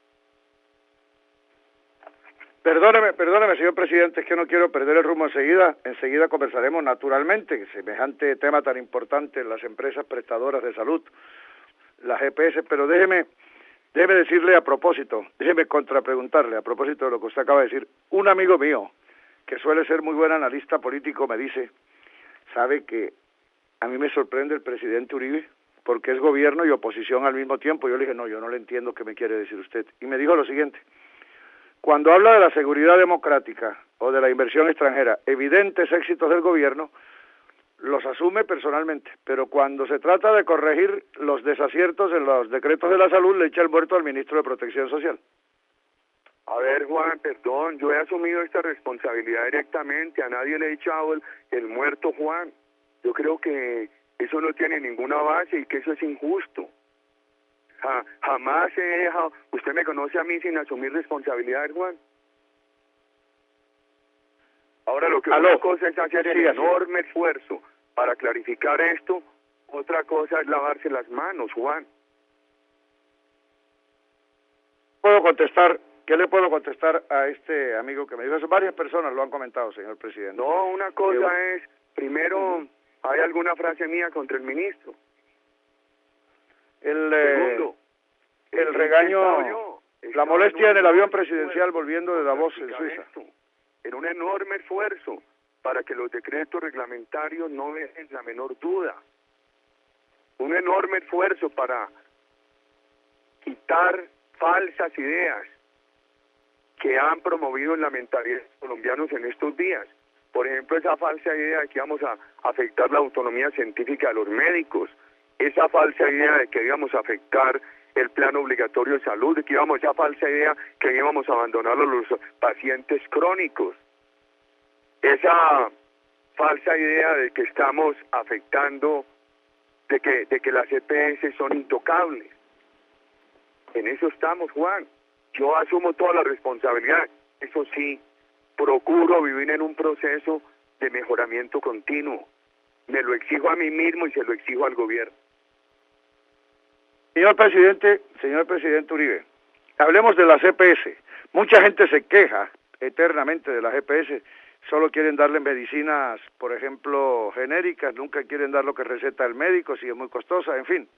Perdóneme, perdóneme, señor presidente, es que no quiero perder el rumbo enseguida. Enseguida conversaremos naturalmente, semejante tema tan importante en las empresas prestadoras de salud, las E P S, pero déjeme, déjeme decirle a propósito, déjeme contrapreguntarle a propósito de lo que usted acaba de decir. Un amigo mío, que suele ser muy buen analista político, me dice, sabe que a mí me sorprende el presidente Uribe, porque es gobierno y oposición al mismo tiempo. Yo le dije, no, yo no le entiendo qué me quiere decir usted. Y me dijo lo siguiente: cuando habla de la seguridad democrática o de la inversión extranjera, evidentes éxitos del gobierno, los asume personalmente, pero cuando se trata de corregir los desaciertos en los decretos de la salud, le echa el muerto al ministro de Protección Social. A ver, Juan, perdón, yo he asumido esta responsabilidad directamente, a nadie le he echado el, el muerto, Juan. Yo creo que eso no tiene ninguna base y que eso es injusto. Ja, jamás he dejado, usted me conoce a mí sin asumir responsabilidades, Juan. Ahora lo que ¿Aló? Una cosa es hacer el Sí, enorme esfuerzo para clarificar esto, otra cosa es lavarse las manos, Juan. ¿Puedo contestar? ¿Qué le puedo contestar a este amigo que me dijo eso? Varias personas lo han comentado, señor presidente. No, una cosa Yo... es, primero, uh-huh. ¿hay alguna frase mía contra el ministro? El, eh, Segundo, el regaño, la molestia en el avión presidencial volviendo de Davos en Suiza. Esto, en un enorme esfuerzo para que los decretos reglamentarios no dejen la menor duda. Un enorme esfuerzo para quitar falsas ideas que han promovido en la mentalidad de los colombianos en estos días. Por ejemplo, esa falsa idea de que íbamos a afectar la autonomía científica de los médicos, esa falsa idea de que íbamos a afectar el plan obligatorio de salud, de que íbamos, esa falsa idea que íbamos a abandonar a los pacientes crónicos, esa falsa idea de que estamos afectando, de que, de que las E P S son intocables. En eso estamos, Juan. Yo asumo toda la responsabilidad. Eso sí, procuro vivir en un proceso de mejoramiento continuo. Me lo exijo a mí mismo y se lo exijo al gobierno. Señor presidente, señor presidente Uribe, hablemos de las E P S. Mucha gente se queja eternamente de las E P S. Solo quieren darle medicinas, por ejemplo, genéricas, nunca quieren dar lo que receta el médico, si es muy costosa, en fin.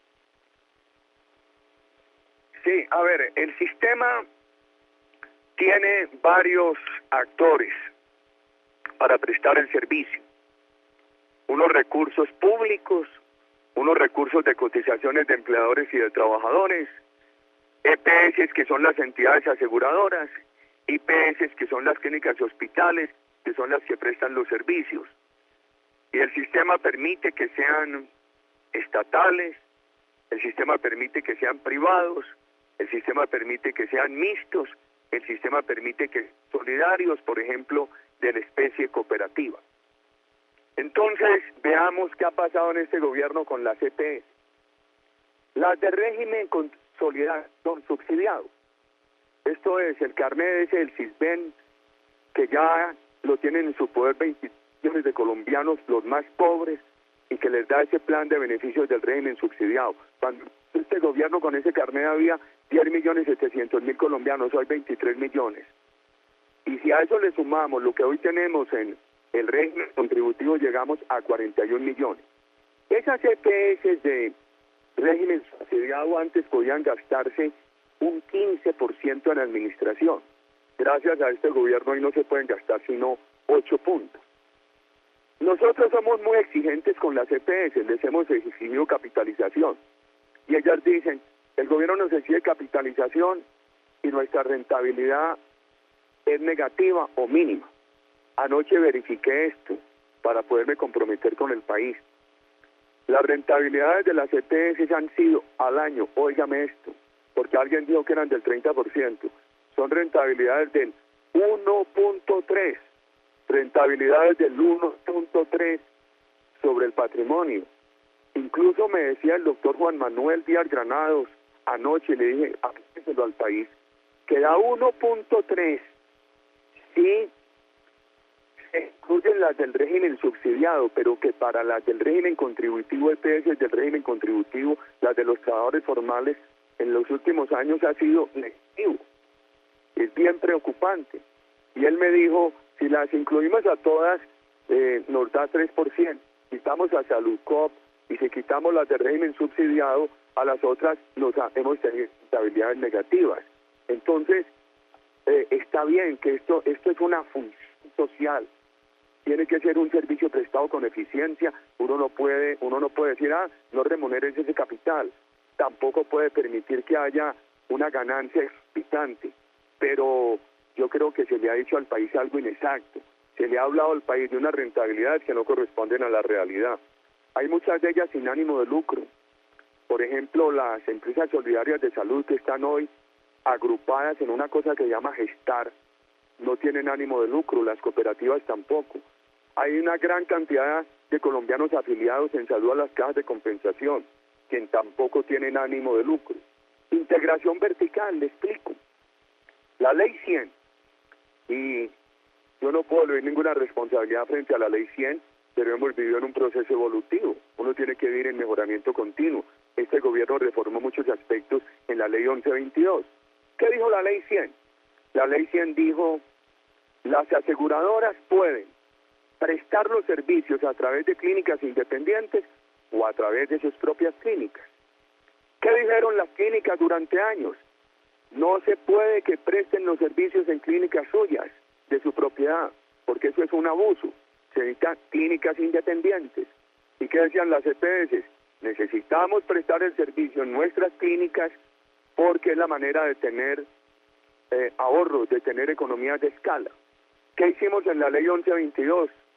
Sí, a ver, el sistema tiene varios actores para prestar el servicio. Unos recursos públicos, unos recursos de cotizaciones de empleadores y de trabajadores, E P S que son las entidades aseguradoras, I P S que son las clínicas y hospitales, que son las que prestan los servicios. Y el sistema permite que sean estatales, el sistema permite que sean privados, el sistema permite que sean mixtos, el sistema permite que sean solidarios, por ejemplo, de la especie cooperativa. Entonces, veamos qué ha pasado en este gobierno con las E P S. Las de régimen consolidado son subsidiados. Esto es, el carnet es el Sisbén, que ya lo tienen en su poder veinte millones de colombianos, los más pobres, y que les da ese plan de beneficios del régimen subsidiado. Cuando este gobierno con ese carnet había diez millones setecientos mil colombianos, hoy veintitrés millones. Y si a eso le sumamos lo que hoy tenemos en el régimen contributivo, llegamos a cuarenta y un millones. Esas E P S de régimen subsidiado antes podían gastarse un quince por ciento en administración. Gracias a este gobierno hoy no se pueden gastar sino ocho puntos. Nosotros somos muy exigentes con las E P S, les hemos exigido capitalización. Y ellas dicen, el gobierno nos exige capitalización y nuestra rentabilidad es negativa o mínima. Anoche verifiqué esto para poderme comprometer con el país. Las rentabilidades de las E P S han sido al año, óigame esto, porque alguien dijo que eran del treinta por ciento, son rentabilidades del uno punto tres, rentabilidades del uno punto tres sobre el patrimonio. Incluso me decía el doctor Juan Manuel Díaz Granados anoche, le dije, aplíquenselo al país, que da uno punto tres si se incluyen las del régimen subsidiado, pero que para las del régimen contributivo, E P S del régimen contributivo, las de los trabajadores formales, en los últimos años ha sido negativo. Es bien preocupante. Y él me dijo, si las incluimos a todas, eh, nos da tres por ciento. Quitamos a Saludcop y si quitamos las de régimen subsidiado, a las otras nos ha, hemos tenido estabilidades negativas. Entonces, eh, está bien que esto, esto es una función social. Tiene que ser un servicio prestado con eficiencia. Uno no puede, uno no puede decir, ah, no remuneres ese capital. Tampoco puede permitir que haya una ganancia exorbitante. Pero yo creo que se le ha dicho al país algo inexacto. Se le ha hablado al país de unas rentabilidades que no corresponden a la realidad. Hay muchas de ellas sin ánimo de lucro. Por ejemplo, las empresas solidarias de salud que están hoy agrupadas en una cosa que se llama Gestar, no tienen ánimo de lucro, las cooperativas tampoco. Hay una gran cantidad de colombianos afiliados en salud a las cajas de compensación, que tampoco tienen ánimo de lucro. Integración vertical, le explico. La ley cien, y yo no puedo leer ninguna responsabilidad frente a la ley cien, pero hemos vivido en un proceso evolutivo. Uno tiene que vivir en mejoramiento continuo. Este gobierno reformó muchos aspectos en la ley once veintidós. ¿Qué dijo la ley cien? La ley cien dijo, las aseguradoras pueden prestar los servicios a través de clínicas independientes o a través de sus propias clínicas. ¿Qué dijeron las clínicas durante años? No se puede que presten los servicios en clínicas suyas, de su propiedad, porque eso es un abuso. Se necesitan clínicas independientes. ¿Y qué decían las E P S? Necesitamos prestar el servicio en nuestras clínicas porque es la manera de tener eh, ahorros, de tener economías de escala. ¿Qué hicimos en la ley once veintidós?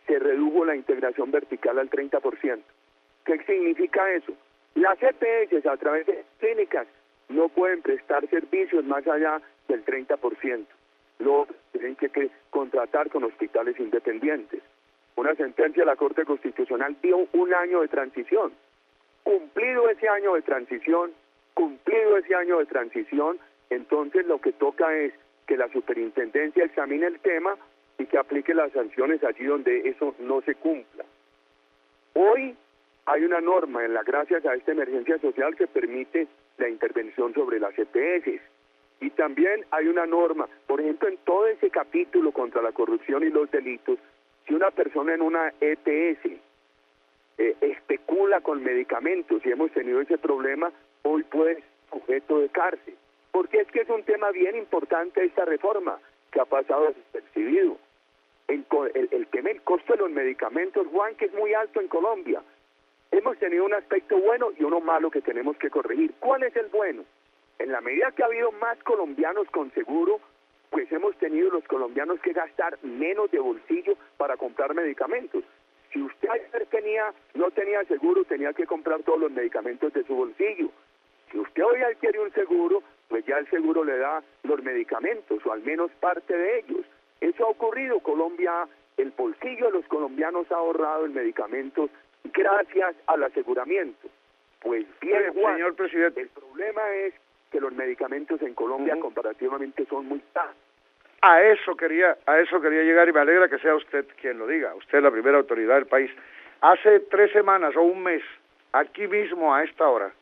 se redujo la integración vertical al treinta por ciento. ¿Qué significa eso? Las E P S a través de clínicas no pueden prestar servicios más allá del treinta por ciento. Luego tienen que, que contratar con hospitales independientes. Una sentencia de la Corte Constitucional dio un año de transición. Cumplido ese año de transición, cumplido ese año de transición, entonces lo que toca es que la superintendencia examine el tema y que aplique las sanciones allí donde eso no se cumpla. Hoy hay una norma, en la gracias a esta emergencia social, que permite la intervención sobre las E P S. Y también hay una norma, por ejemplo, en todo ese capítulo contra la corrupción y los delitos, si una persona en una E P S eh, especula con medicamentos, y hemos tenido ese problema, hoy puede ser sujeto de cárcel. Porque es que es un tema bien importante esta reforma, que ha pasado desapercibido. El, el, el tema del costo de los medicamentos, Juan, que es muy alto en Colombia. Hemos tenido un aspecto bueno y uno malo que tenemos que corregir. ¿Cuál es el bueno? En la medida que ha habido más colombianos con seguro, pues hemos tenido los colombianos que gastar menos de bolsillo para comprar medicamentos. Si usted ayer tenía, no tenía seguro, tenía que comprar todos los medicamentos de su bolsillo. Si usted hoy adquiere un seguro, pues ya el seguro le da los medicamentos, o al menos parte de ellos. Eso ha ocurrido. Colombia, el bolsillo de los colombianos ha ahorrado en medicamentos gracias al aseguramiento. Pues bien, Juan, señor presidente, el problema es que los medicamentos en Colombia uh-huh. comparativamente son muy caros. A eso quería, a eso quería llegar, y me alegra que sea usted quien lo diga. Usted es la primera autoridad del país. Hace tres semanas o un mes, aquí mismo a esta hora,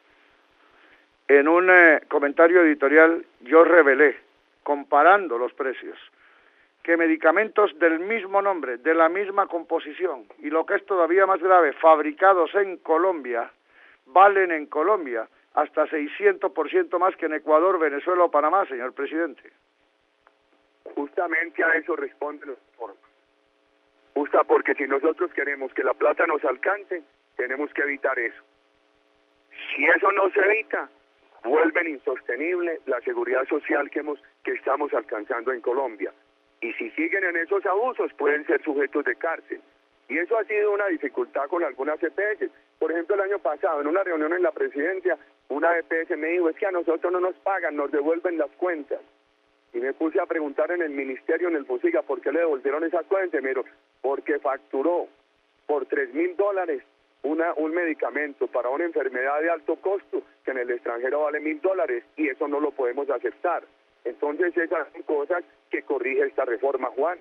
en un eh, comentario editorial, yo revelé, comparando los precios, que medicamentos del mismo nombre, de la misma composición, y lo que es todavía más grave, fabricados en Colombia, valen en Colombia hasta seiscientos por ciento más que en Ecuador, Venezuela o Panamá, señor presidente. Justamente a eso responde la reforma. Justa porque si nosotros queremos que la plata nos alcance, tenemos que evitar eso. Si eso no se evita, vuelven insostenible la seguridad social que hemos que estamos alcanzando en Colombia. Y si siguen en esos abusos, pueden ser sujetos de cárcel. Y eso ha sido una dificultad con algunas E P S. Por ejemplo, el año pasado, en una reunión en la presidencia, una E P S me dijo, es que a nosotros no nos pagan, nos devuelven las cuentas. Y me puse a preguntar en el ministerio, en el FOSIGA, ¿por qué le devolvieron esas cuentas? Y me dijeron, porque facturó por tres mil dólares una, un medicamento para una enfermedad de alto costo que en el extranjero vale mil dólares, y eso no lo podemos aceptar. Entonces esas son cosas que corrige esta reforma, Juan.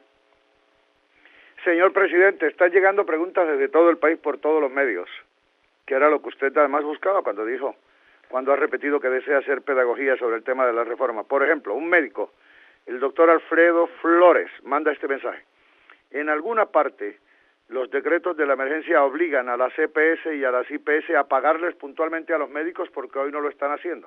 Señor presidente, están llegando preguntas desde todo el país por todos los medios, que era lo que usted además buscaba cuando dijo, cuando ha repetido que desea hacer pedagogía sobre el tema de la reforma. Por ejemplo, un médico, el doctor Alfredo Flores, manda este mensaje. En alguna parte, los decretos de la emergencia obligan a las E P S y a las I P S a pagarles puntualmente a los médicos porque hoy no lo están haciendo.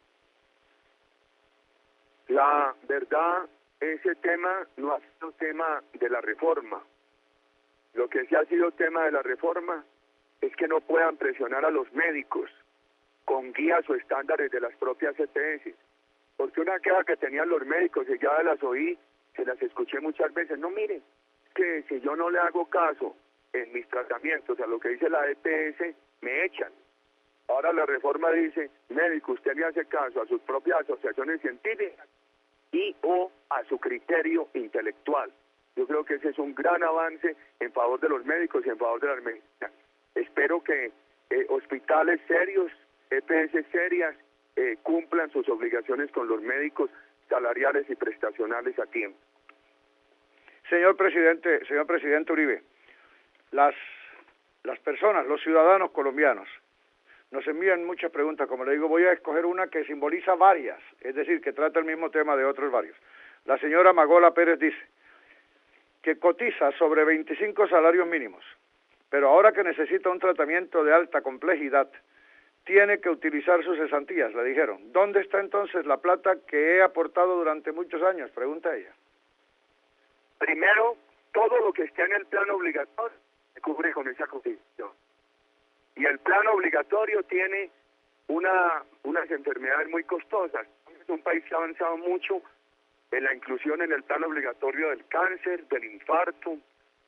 La verdad, ese tema no ha sido tema de la reforma. Lo que sí ha sido tema de la reforma es que no puedan presionar a los médicos con guías o estándares de las propias E P S. Porque una queja que tenían los médicos, y ya las oí, se las escuché muchas veces, no miren, que si yo no le hago caso en mis tratamientos a lo que dice la E P S, me echan. Ahora la reforma dice, médico, usted le hace caso a sus propias asociaciones científicas y o a su criterio intelectual. Yo creo que ese es un gran avance en favor de los médicos y en favor de la medicina. Espero que eh, hospitales serios, E P S serias, eh, cumplan sus obligaciones con los médicos salariales y prestacionales a tiempo. Señor presidente, señor presidente Uribe, las, las personas, los ciudadanos colombianos, nos envían muchas preguntas. Como le digo, voy a escoger una que simboliza varias, es decir, que trata el mismo tema de otros varios. La señora Magola Pérez dice que cotiza sobre veinticinco salarios mínimos, pero ahora que necesita un tratamiento de alta complejidad, tiene que utilizar sus cesantías, le dijeron. ¿Dónde está entonces la plata que he aportado durante muchos años?, pregunta ella. Primero, todo lo que esté en el plan obligatorio se cubre con esa cotización. Y el plan obligatorio tiene una, unas enfermedades muy costosas. Es un país que ha avanzado mucho en la inclusión en el plan obligatorio del cáncer, del infarto,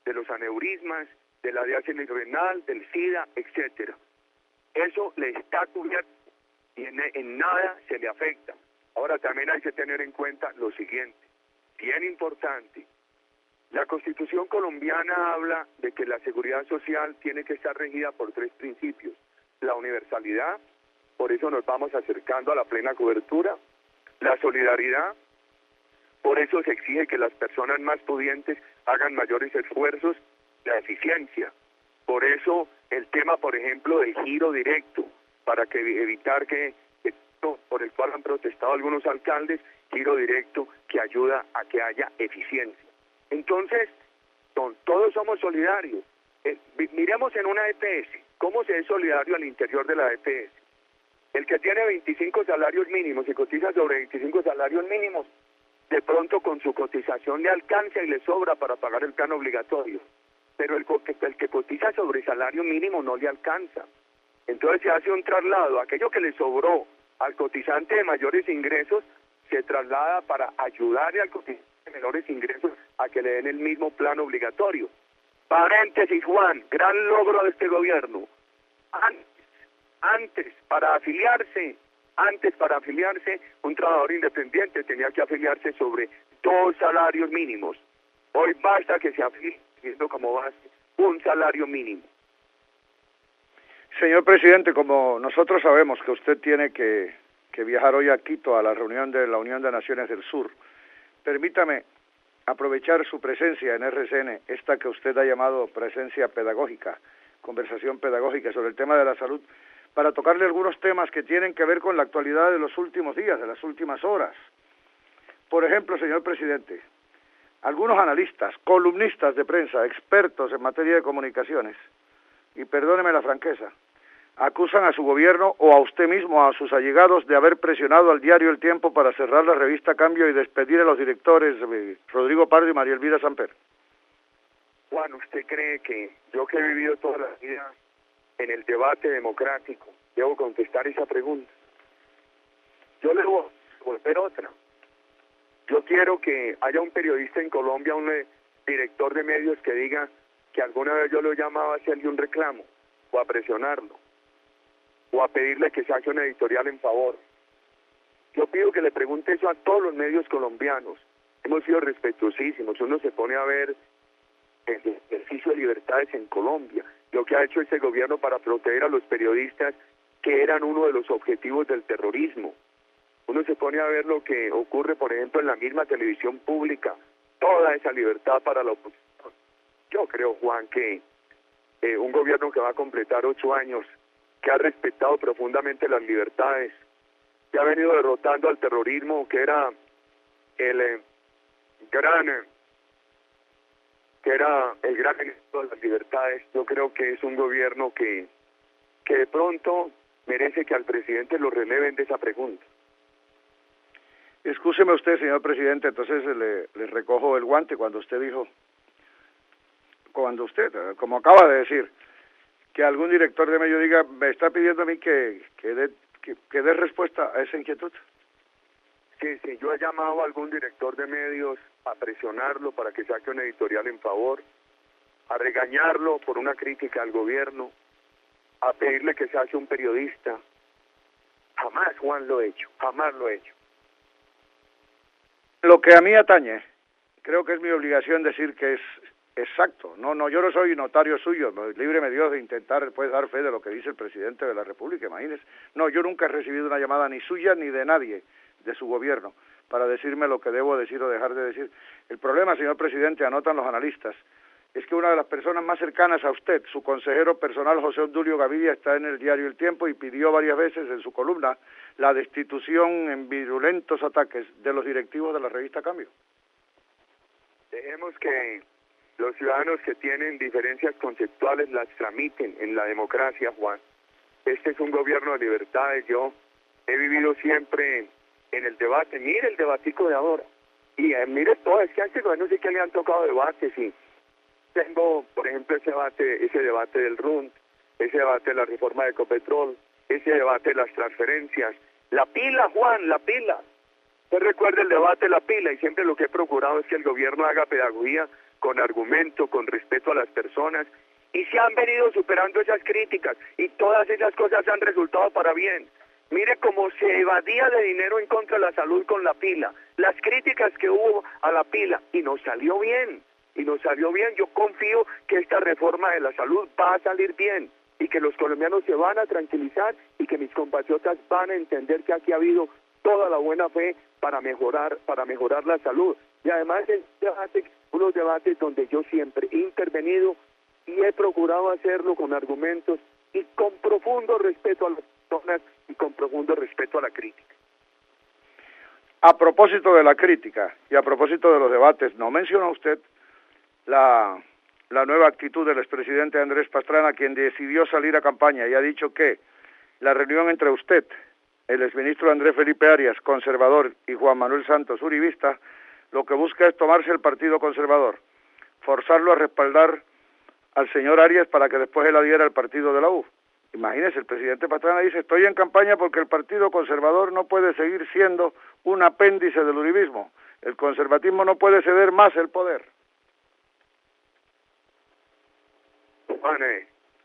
de los aneurismas, de la diálisis renal, del SIDA, etcétera. Eso le está cubierto y en, en nada se le afecta. Ahora también hay que tener en cuenta lo siguiente, bien importante. La Constitución colombiana habla de que la seguridad social tiene que estar regida por tres principios. La universalidad, por eso nos vamos acercando a la plena cobertura. La solidaridad, por eso se exige que las personas más pudientes hagan mayores esfuerzos. La eficiencia, por eso el tema, por ejemplo, del giro directo, para que evitar que, que por el cual han protestado algunos alcaldes, giro directo que ayuda a que haya eficiencia. Entonces, son, todos somos solidarios. Eh, miremos en una E P S, ¿cómo se es solidario al interior de la E P S? El que tiene veinticinco salarios mínimos y cotiza sobre veinticinco salarios mínimos, de pronto con su cotización le alcanza y le sobra para pagar el plan obligatorio. Pero el, el que cotiza sobre salario mínimo no le alcanza. Entonces se hace un traslado, aquello que le sobró al cotizante de mayores ingresos, se traslada para ayudarle al cotizante de menores ingresos a que le den el mismo plan obligatorio. Paréntesis, Juan, gran logro de este gobierno. Antes, antes para afiliarse, antes para afiliarse, un trabajador independiente tenía que afiliarse sobre dos salarios mínimos. Hoy basta que se afilie como base un salario mínimo. Señor presidente, como nosotros sabemos que usted tiene que, que viajar hoy a Quito a la reunión de la Unión de Naciones del Sur, permítame aprovechar su presencia en R C N, esta que usted ha llamado presencia pedagógica, conversación pedagógica sobre el tema de la salud, para tocarle algunos temas que tienen que ver con la actualidad de los últimos días, de las últimas horas. Por ejemplo, señor presidente, algunos analistas, columnistas de prensa, expertos en materia de comunicaciones, y perdóneme la franqueza, acusan a su gobierno o a usted mismo, a sus allegados, de haber presionado al diario El Tiempo para cerrar la revista Cambio y despedir a los directores eh, Rodrigo Pardo y María Elvira Samper. Juan, ¿usted cree que yo que he vivido toda la vida en el debate democrático debo contestar esa pregunta? Yo le voy a volver otra. Yo quiero que haya un periodista en Colombia, un eh, director de medios que diga que alguna vez yo lo llamaba a hacerle un reclamo, o a presionarlo, o a pedirle que saque una editorial en favor. Yo pido que le pregunte eso a todos los medios colombianos. Hemos sido respetuosísimos. Uno se pone a ver el ejercicio de libertades en Colombia, lo que ha hecho este gobierno para proteger a los periodistas, que eran uno de los objetivos del terrorismo. Uno se pone a ver lo que ocurre, por ejemplo, en la misma televisión pública, toda esa libertad para la oposición. Yo creo, Juan, que eh, un gobierno que va a completar ocho años, que ha respetado profundamente las libertades, que ha venido derrotando al terrorismo, que era el eh, gran, eh, que era el gran enemigo de las libertades. Yo creo que es un gobierno que, que de pronto merece que al presidente lo releven de esa pregunta. Excúseme usted, señor presidente, entonces le, le recojo el guante cuando usted dijo, cuando usted, como acaba de decir, que algún director de medio diga, me está pidiendo a mí que, que dé que, que dé respuesta a esa inquietud. Sí, sí, yo he llamado a algún director de medios a presionarlo para que saque una editorial en favor, a regañarlo por una crítica al gobierno, a pedirle que saque un periodista. Jamás, Juan, lo he hecho, jamás lo he hecho. Lo que a mí atañe, creo que es mi obligación decir que es exacto. No, no, yo no soy notario suyo, líbreme Dios de intentar pues dar fe de lo que dice el presidente de la República, imagínese. No, yo nunca he recibido una llamada ni suya ni de nadie de su gobierno para decirme lo que debo decir o dejar de decir. El problema, señor presidente, anotan los analistas, es que una de las personas más cercanas a usted, su consejero personal José Obdulio Gaviria, está en el diario El Tiempo y pidió varias veces en su columna la destitución en virulentos ataques de los directivos de la revista Cambio. Dejemos que los ciudadanos que tienen diferencias conceptuales las tramiten en la democracia, Juan. Este es un gobierno de libertades. Yo he vivido siempre en el debate. Mire el debatico de ahora. Y eh, mire todo, es que a este gobierno sí que le han tocado debates. Y tengo, por ejemplo, ese debate, ese debate del R U N, ese debate de la reforma de Ecopetrol, ese debate de las transferencias. La pila, Juan, la pila. Usted recuerda el debate de la pila y siempre lo que he procurado es que el gobierno haga pedagogía con argumento, con respeto a las personas, y se han venido superando esas críticas, y todas esas cosas han resultado para bien. Mire cómo se evadía de dinero en contra de la salud con la pila, las críticas que hubo a la pila, y nos salió bien, y nos salió bien. Yo confío que esta reforma de la salud va a salir bien, y que los colombianos se van a tranquilizar, y que mis compatriotas van a entender que aquí ha habido toda la buena fe para mejorar, para mejorar la salud. Y además es debate, unos debates donde yo siempre he intervenido y he procurado hacerlo con argumentos y con profundo respeto a las personas y con profundo respeto a la crítica. A propósito de la crítica y a propósito de los debates, ¿no menciona usted la, la nueva actitud del expresidente Andrés Pastrana, quien decidió salir a campaña y ha dicho que la reunión entre usted, el exministro Andrés Felipe Arias, conservador, y Juan Manuel Santos, uribista, lo que busca es tomarse el Partido Conservador, forzarlo a respaldar al señor Arias para que después él adhiera al partido de la U? Imagínese, el presidente Pastrana dice, estoy en campaña porque el Partido Conservador no puede seguir siendo un apéndice del uribismo. El conservatismo no puede ceder más el poder. Juan, eh,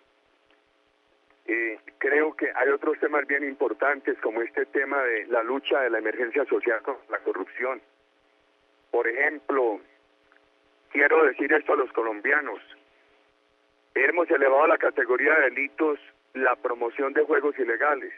eh, creo que hay otros temas bien importantes, como este tema de la lucha de la emergencia social contra la corrupción. Por ejemplo, quiero decir esto a los colombianos. Hemos elevado a la categoría de delitos la promoción de juegos ilegales,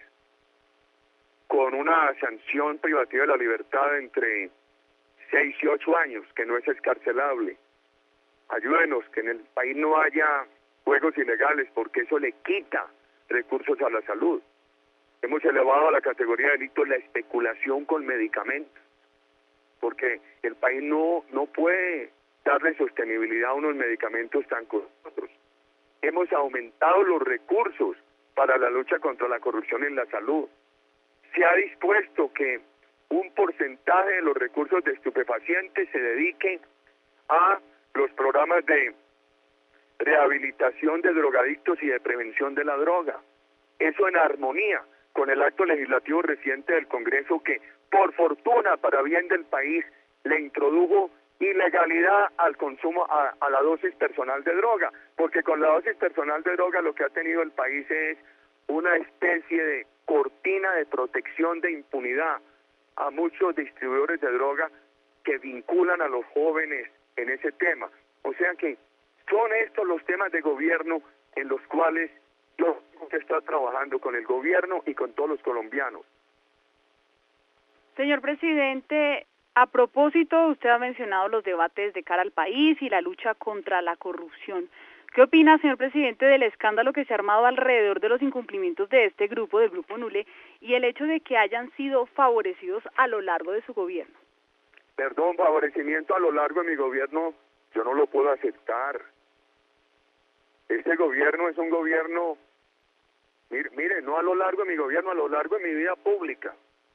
con una sanción privativa de la libertad entre seis y ocho años, que no es excarcelable. Ayúdenos, que en el país no haya juegos ilegales, porque eso le quita recursos a la salud. Hemos elevado a la categoría de delito la especulación con medicamentos, porque el país no, no puede darle sostenibilidad a unos medicamentos tan costosos. Hemos aumentado los recursos para la lucha contra la corrupción en la salud. Se ha dispuesto que un porcentaje de los recursos de estupefacientes se dedique a los programas de rehabilitación de drogadictos y de prevención de la droga. Eso en armonía con el acto legislativo reciente del Congreso, que por fortuna, para bien del país, le introdujo ilegalidad al consumo, a, a la dosis personal de droga, porque con la dosis personal de droga lo que ha tenido el país es una especie de cortina de protección de impunidad a muchos distribuidores de droga que vinculan a los jóvenes en ese tema. O sea que son estos los temas de gobierno en los cuales yo tengo que estar trabajando con el gobierno y con todos los colombianos. Señor presidente, a propósito, usted ha mencionado los debates de cara al país y la lucha contra la corrupción. ¿Qué opina, señor presidente, del escándalo que se ha armado alrededor de los incumplimientos de este grupo, del Grupo Nule, y el hecho de que hayan sido favorecidos a lo largo de su gobierno? Perdón, favorecimiento a lo largo de mi gobierno, yo no lo puedo aceptar. Este gobierno es un gobierno, mire, mire, no a lo largo de mi gobierno, a lo largo de mi vida pública.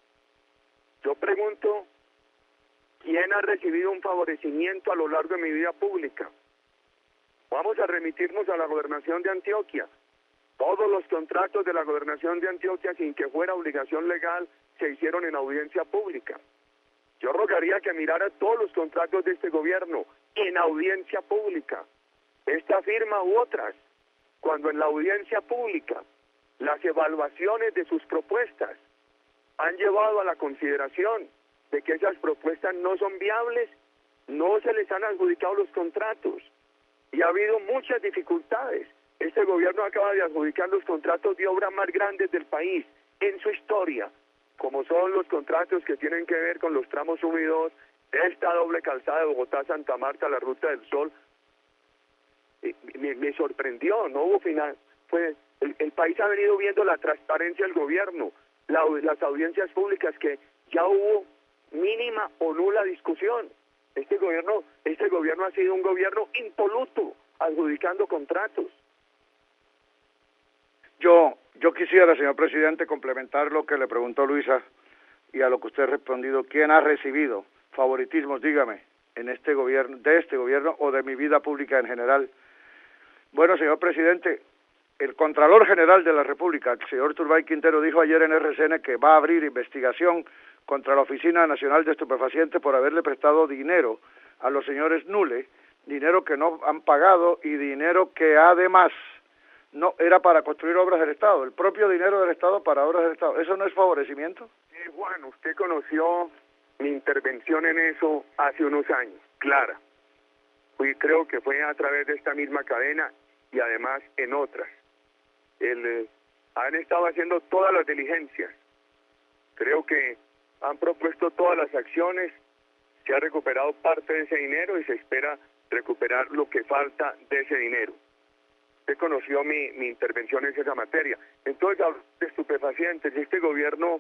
Yo pregunto, ¿quién ha recibido un favorecimiento a lo largo de mi vida pública? Vamos a remitirnos a la gobernación de Antioquia. Todos los contratos de la gobernación de Antioquia, sin que fuera obligación legal, se hicieron en audiencia pública. Yo rogaría que mirara todos los contratos de este gobierno en audiencia pública. Esta firma u otras, cuando en la audiencia pública las evaluaciones de sus propuestas han llevado a la consideración de que esas propuestas no son viables, no se les han adjudicado los contratos y ha habido muchas dificultades. Este gobierno acaba de adjudicar los contratos de obra más grandes del país en su historia, como son los contratos que tienen que ver con los tramos uno y dos de esta doble calzada de Bogotá-Santa Marta, la Ruta del Sol. Me, me sorprendió, no hubo final. Fue, el, el país ha venido viendo la transparencia del gobierno, la, las audiencias públicas, que ya hubo mínima o nula discusión. Este gobierno, este gobierno ha sido un gobierno impoluto, adjudicando contratos. Yo, yo quisiera, señor presidente, complementar lo que le preguntó Luisa y a lo que usted ha respondido. ¿Quién ha recibido favoritismos, dígame, en este gobierno, de este gobierno o de mi vida pública en general? Bueno, señor presidente, el Contralor General de la República, el señor Turbay Quintero, dijo ayer en R C N que va a abrir investigación contra la Oficina Nacional de Estupefacientes por haberle prestado dinero a los señores Nule dinero que no han pagado y dinero que además no era para construir obras del Estado, el propio dinero del Estado para obras del Estado. ¿Eso no es favorecimiento? Sí, Juan, usted conoció mi intervención en eso hace unos años, clara. Fui, creo que fue a través de esta misma cadena y además en otras. El, eh, han estado haciendo todas las diligencias. Creo que han propuesto todas las acciones, se ha recuperado parte de ese dinero y se espera recuperar lo que falta de ese dinero. Usted conoció mi, mi intervención en esa materia. Entonces, hablo de estupefacientes. Este gobierno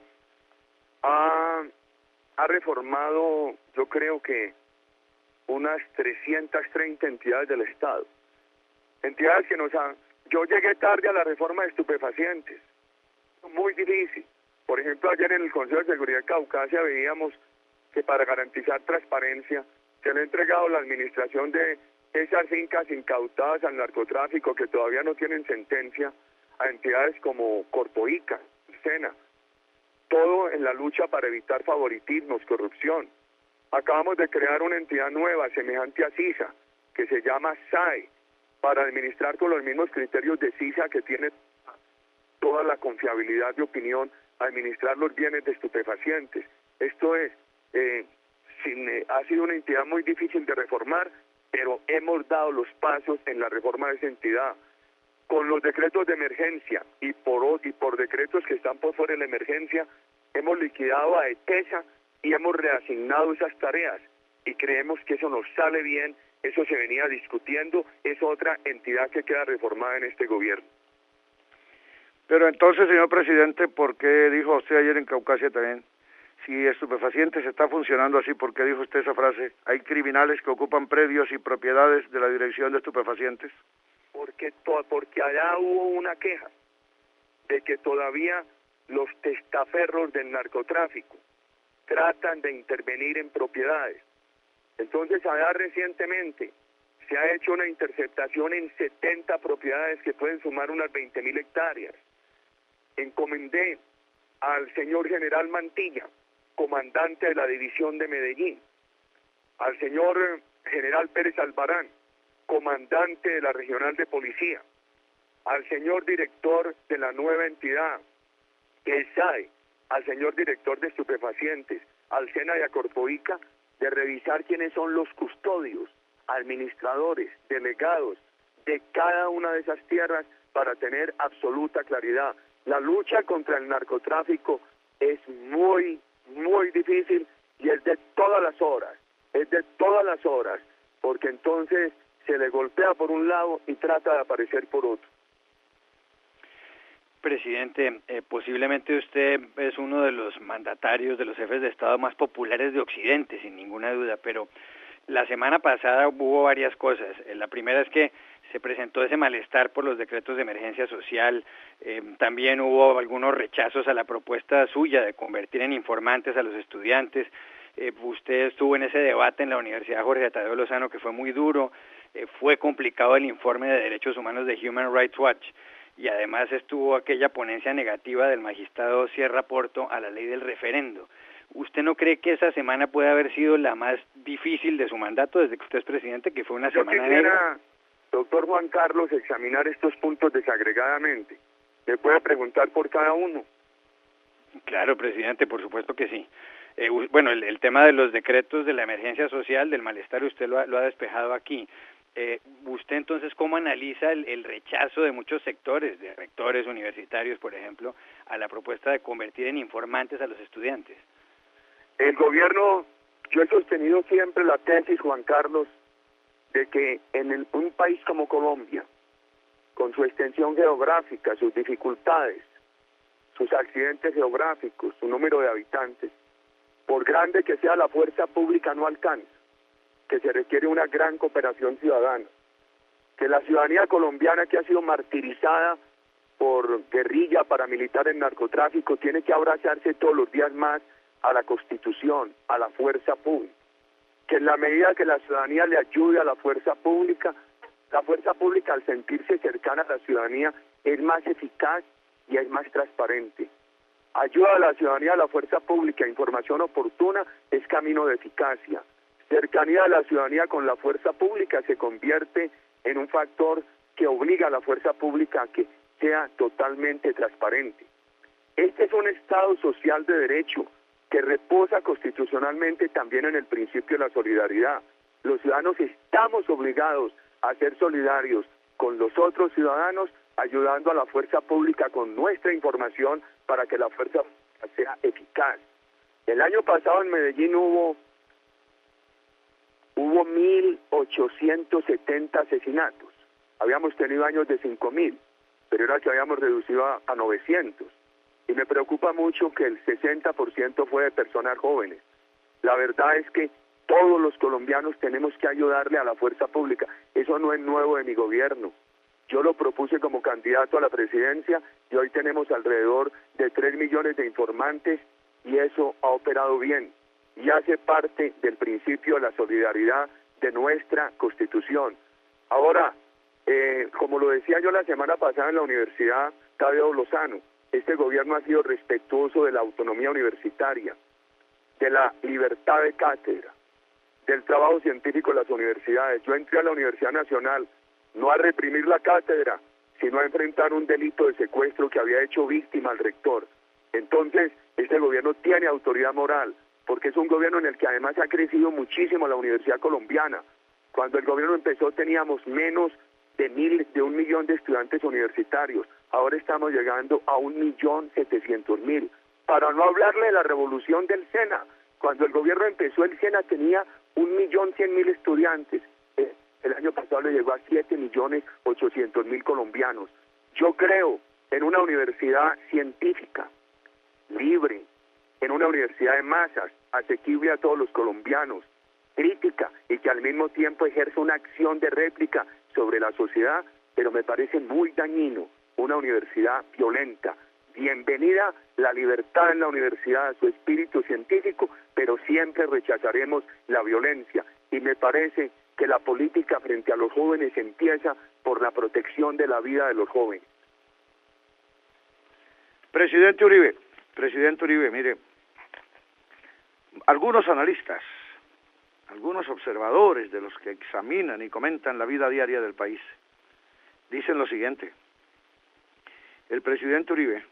ha, ha reformado, yo creo que, unas trescientas treinta entidades del Estado. Entidades que nos han... Yo llegué tarde a la reforma de estupefacientes. Muy difícil. Por ejemplo, ayer en el Consejo de Seguridad de Caucasia veíamos que para garantizar transparencia se le ha entregado la administración de esas fincas incautadas al narcotráfico que todavía no tienen sentencia a entidades como Corpoica, Sena, todo en la lucha para evitar favoritismos, corrupción. Acabamos de crear una entidad nueva semejante a CISA, que se llama S A E, para administrar con los mismos criterios de CISA, que tiene toda la confiabilidad de opinión, administrar los bienes de estupefacientes. Esto es, eh, sin, eh, ha sido una entidad muy difícil de reformar, pero hemos dado los pasos en la reforma de esa entidad. Con los decretos de emergencia y por, y por decretos que están por fuera de la emergencia, hemos liquidado a ETESA y hemos reasignado esas tareas. Y creemos que eso nos sale bien, eso se venía discutiendo, es otra entidad que queda reformada en este gobierno. Pero entonces, señor presidente, ¿por qué dijo usted ayer en Caucasia también? Si estupefacientes está funcionando así, ¿por qué dijo usted esa frase? ¿Hay criminales que ocupan predios y propiedades de la dirección de estupefacientes? Porque, to porque allá hubo una queja de que todavía los testaferros del narcotráfico tratan de intervenir en propiedades. Entonces, allá recientemente se ha hecho una interceptación en setenta propiedades que pueden sumar unas veinte mil hectáreas. Encomendé al señor general Mantilla, comandante de la división de Medellín, al señor general Pérez Albarán, comandante de la regional de policía, al señor director de la nueva entidad, que es S A E, al señor director de estupefacientes, al SENA y a Corpoica, de revisar quiénes son los custodios, administradores, delegados de cada una de esas tierras para tener absoluta claridad. La lucha contra el narcotráfico es muy, muy difícil y es de todas las horas, es de todas las horas, porque entonces se le golpea por un lado y trata de aparecer por otro. Presidente, eh, posiblemente usted es uno de los mandatarios, de los jefes de Estado más populares de Occidente, sin ninguna duda, pero la semana pasada hubo varias cosas. Eh, la primera es que se presentó ese malestar por los decretos de emergencia social, eh, también hubo algunos rechazos a la propuesta suya de convertir en informantes a los estudiantes. Eh, usted estuvo en ese debate en la Universidad Jorge Tadeo Lozano que fue muy duro, eh, fue complicado el informe de derechos humanos de Human Rights Watch, y además estuvo aquella ponencia negativa del magistrado Sierra Porto a la ley del referendo. ¿Usted no cree que esa semana puede haber sido la más difícil de su mandato desde que usted es presidente, que fue una Yo semana quisiera, negra? doctor Juan Carlos, examinar estos puntos desagregadamente. ¿Me puede preguntar por cada uno? Claro, presidente, por supuesto que sí. Eh, bueno, el, el tema de los decretos de la emergencia social, del malestar, usted lo ha, lo ha despejado aquí. Eh, ¿Usted entonces cómo analiza el, el rechazo de muchos sectores, de rectores universitarios, por ejemplo, a la propuesta de convertir en informantes a los estudiantes? El gobierno, yo he sostenido siempre la tesis, Juan Carlos, de que en el, un país como Colombia, con su extensión geográfica, sus dificultades, sus accidentes geográficos, su número de habitantes, por grande que sea la fuerza pública no alcanza, que se requiere una gran cooperación ciudadana, que la ciudadanía colombiana que ha sido martirizada por guerrilla paramilitar en narcotráfico tiene que abrazarse todos los días más a la Constitución, a la fuerza pública, que en la medida que la ciudadanía le ayude a la fuerza pública, la fuerza pública al sentirse cercana a la ciudadanía es más eficaz y es más transparente. Ayuda a la ciudadanía a la fuerza pública, información oportuna es camino de eficacia. cercanía de la ciudadanía con la fuerza pública se convierte en un factor que obliga a la fuerza pública a que sea totalmente transparente. Este es un Estado social de derecho que reposa constitucionalmente también en el principio de la solidaridad. Los ciudadanos estamos obligados a ser solidarios con los otros ciudadanos, ayudando a la fuerza pública con nuestra información para que la fuerza pública sea eficaz. El año pasado en Medellín hubo hubo mil ochocientos setenta asesinatos. Habíamos tenido años de cinco mil, pero era que habíamos reducido a, a novecientos. Y me preocupa mucho que el sesenta por ciento fue de personas jóvenes. La verdad es que todos los colombianos tenemos que ayudarle a la fuerza pública. Eso no es nuevo de mi gobierno. Yo lo propuse como candidato a la presidencia y hoy tenemos alrededor de tres millones de informantes y eso ha operado bien y hace parte del principio de la solidaridad de nuestra Constitución. Ahora, eh, como lo decía yo la semana pasada en la Universidad Tadeo Lozano, este gobierno ha sido respetuoso de la autonomía universitaria, de la libertad de cátedra, del trabajo científico de las universidades. Yo entré a la Universidad Nacional no a reprimir la cátedra, sino a enfrentar un delito de secuestro que había hecho víctima al rector. Entonces, este gobierno tiene autoridad moral, porque es un gobierno en el que además ha crecido muchísimo la Universidad Colombiana. Cuando el gobierno empezó teníamos menos de mil, de un millón de estudiantes universitarios. Ahora estamos llegando a un millón setecientos mil. Para no hablarle de la revolución del SENA, cuando el gobierno empezó el SENA tenía un millón cien mil estudiantes. El año pasado le llegó a siete millones ochocientos mil colombianos. Yo creo en una universidad científica, libre, en una universidad de masas, asequible a todos los colombianos, crítica y que al mismo tiempo ejerce una acción de réplica sobre la sociedad, pero me parece muy dañino una universidad violenta. Bienvenida la libertad en la universidad, su espíritu científico, pero siempre rechazaremos la violencia y me parece que la política frente a los jóvenes empieza por la protección de la vida de los jóvenes. Presidente Uribe, presidente Uribe, mire, algunos analistas, algunos observadores de los que examinan y comentan la vida diaria del país, dicen lo siguiente: el presidente Uribe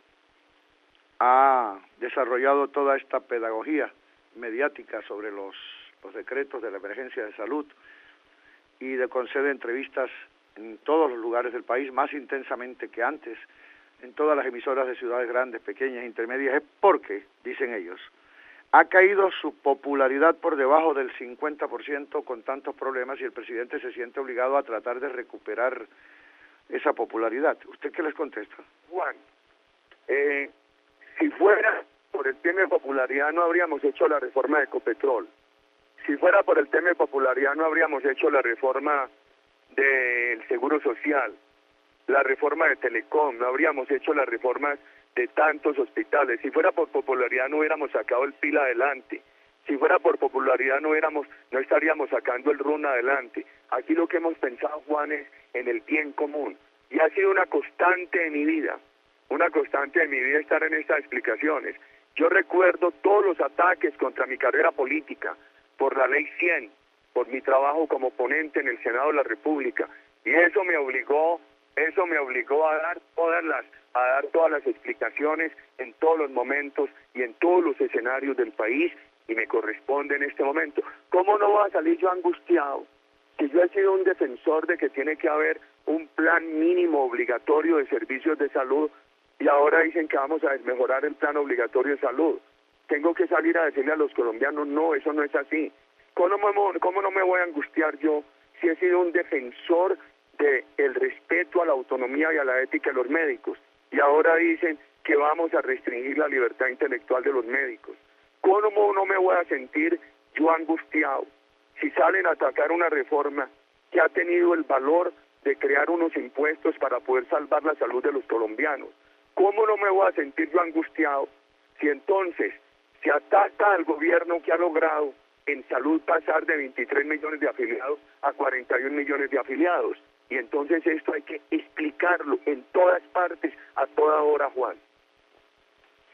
ha desarrollado toda esta pedagogía mediática sobre los, los decretos de la emergencia de salud y de concede entrevistas en todos los lugares del país, más intensamente que antes, en todas las emisoras de ciudades grandes, pequeñas, intermedias, es porque, dicen ellos, ha caído su popularidad por debajo del cincuenta por ciento con tantos problemas y el presidente se siente obligado a tratar de recuperar esa popularidad. ¿Usted qué les contesta? Juan, eh, si fuera por el tema de popularidad no habríamos hecho la reforma de Ecopetrol. Si fuera por el tema de popularidad no habríamos hecho la reforma del Seguro Social, la reforma de Telecom, no habríamos hecho las reformas de tantos hospitales. Si fuera por popularidad no hubiéramos sacado el P I L adelante. Si fuera por popularidad no hubiéramos, no estaríamos sacando el R U N adelante. Aquí lo que hemos pensado, Juan, es en el bien común. Y ha sido una constante de mi vida, una constante de mi vida estar en estas explicaciones. Yo recuerdo todos los ataques contra mi carrera política, por la ley cien, por mi trabajo como ponente en el Senado de la República. Y eso me obligó, eso me obligó a dar todas las, a dar todas las explicaciones en todos los momentos y en todos los escenarios del país, y me corresponde en este momento. ¿Cómo no voy a salir yo angustiado? Si yo he sido un defensor de que tiene que haber un plan mínimo obligatorio de servicios de salud y ahora dicen que vamos a mejorar el plan obligatorio de salud. Tengo que salir a decirle a los colombianos, no, eso no es así. ¿Cómo no me, cómo no me voy a angustiar yo si he sido un defensor del respeto a la autonomía y a la ética de los médicos? Y ahora dicen que vamos a restringir la libertad intelectual de los médicos. ¿Cómo no me voy a sentir yo angustiado si salen a atacar una reforma que ha tenido el valor de crear unos impuestos para poder salvar la salud de los colombianos? ¿Cómo no me voy a sentir yo angustiado si entonces se ataca al gobierno que ha logrado en salud pasar de veintitrés millones de afiliados a cuarenta y un millones de afiliados? Y entonces esto hay que explicarlo en todas partes, a toda hora, Juan.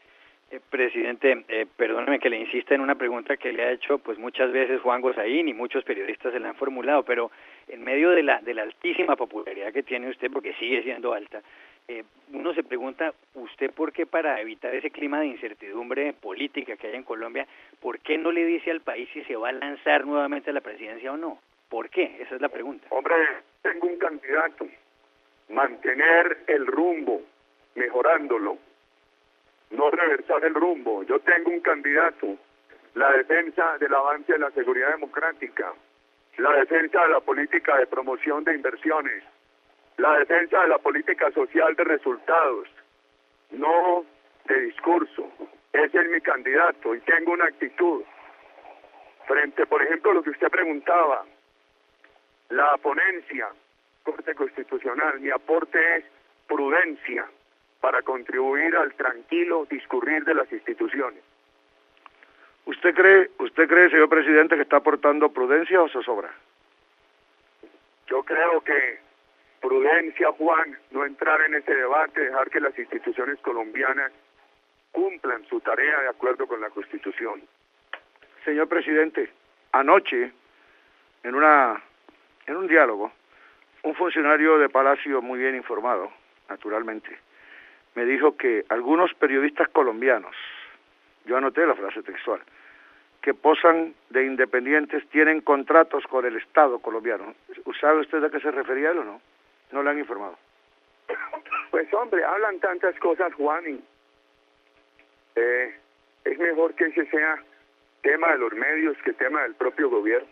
Eh, presidente, eh, perdóneme que le insista en una pregunta que le ha hecho pues muchas veces Juan Gosaín y muchos periodistas se la han formulado, pero en medio de la de la altísima popularidad que tiene usted, porque sigue siendo alta, eh, uno se pregunta, ¿usted por qué, para evitar ese clima de incertidumbre política que hay en Colombia, por qué no le dice al país si se va a lanzar nuevamente a la presidencia o no? ¿Por qué? Esa es la pregunta. Hombre, tengo un candidato. Mantener el rumbo, mejorándolo. No reversar el rumbo. Yo tengo un candidato, la defensa del avance de la seguridad democrática, la defensa de la política de promoción de inversiones, la defensa de la política social de resultados, no de discurso. Ese es mi candidato y tengo una actitud. Frente, por ejemplo, a lo que usted preguntaba, la ponencia, Corte Constitucional, mi aporte es prudencia, para contribuir al tranquilo discurrir de las instituciones. ¿Usted cree, usted cree, señor presidente, que está aportando prudencia o zozobra? Yo creo que prudencia, Juan, no entrar en ese debate, dejar que las instituciones colombianas cumplan su tarea de acuerdo con la Constitución. Señor presidente, anoche, en una, en un diálogo, un funcionario de Palacio muy bien informado, naturalmente, me dijo que algunos periodistas colombianos, yo anoté la frase textual, que posan de independientes tienen contratos con el Estado colombiano. ¿Sabe usted a qué se refería él o no? No le han informado. Pues hombre, hablan tantas cosas, Juan, y eh, es mejor que ese sea tema de los medios que tema del propio gobierno.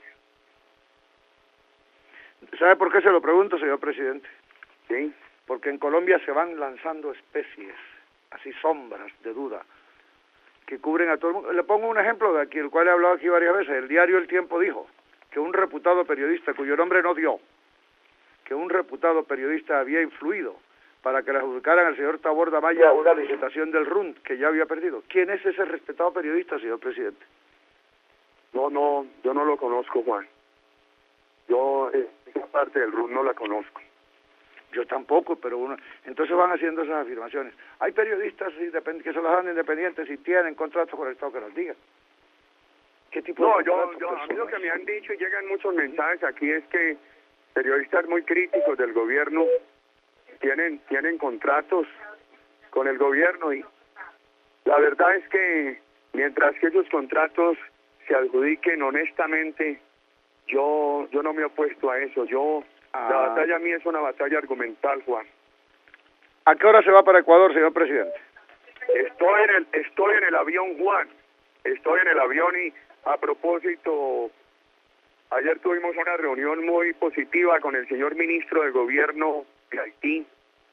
¿Sabe por qué se lo pregunto, señor presidente? Sí. Porque en Colombia se van lanzando especies, así sombras de duda, que cubren a todo el mundo. Le pongo un ejemplo de aquí, el cual he hablado aquí varias veces. El diario El Tiempo dijo que un reputado periodista, cuyo nombre no dio, que un reputado periodista había influido para que le adjudicaran al señor Taborda Maya una licitación del R U N D que ya había perdido. ¿Quién es ese respetado periodista, señor presidente? No, no, yo no lo conozco, Juan. Yo, eh, esa parte del R U N D no la conozco. Yo tampoco, pero uno... Entonces van haciendo esas afirmaciones. Hay periodistas que se las dan independientes y tienen contratos con el Estado, que nos digan. ¿Qué tipo no, de yo, yo, a mí lo que me han dicho y llegan muchos mensajes aquí es que periodistas muy críticos del gobierno tienen, tienen contratos con el gobierno y la verdad es que mientras que esos contratos se adjudiquen honestamente, yo, yo no me he opuesto a eso. Yo... Ah. La batalla a mí es una batalla argumental, Juan. ¿A qué hora se va para Ecuador, señor presidente? Estoy en el, estoy en el avión, Juan. Estoy en el avión y, a propósito, ayer tuvimos una reunión muy positiva con el señor ministro de Gobierno de Haití.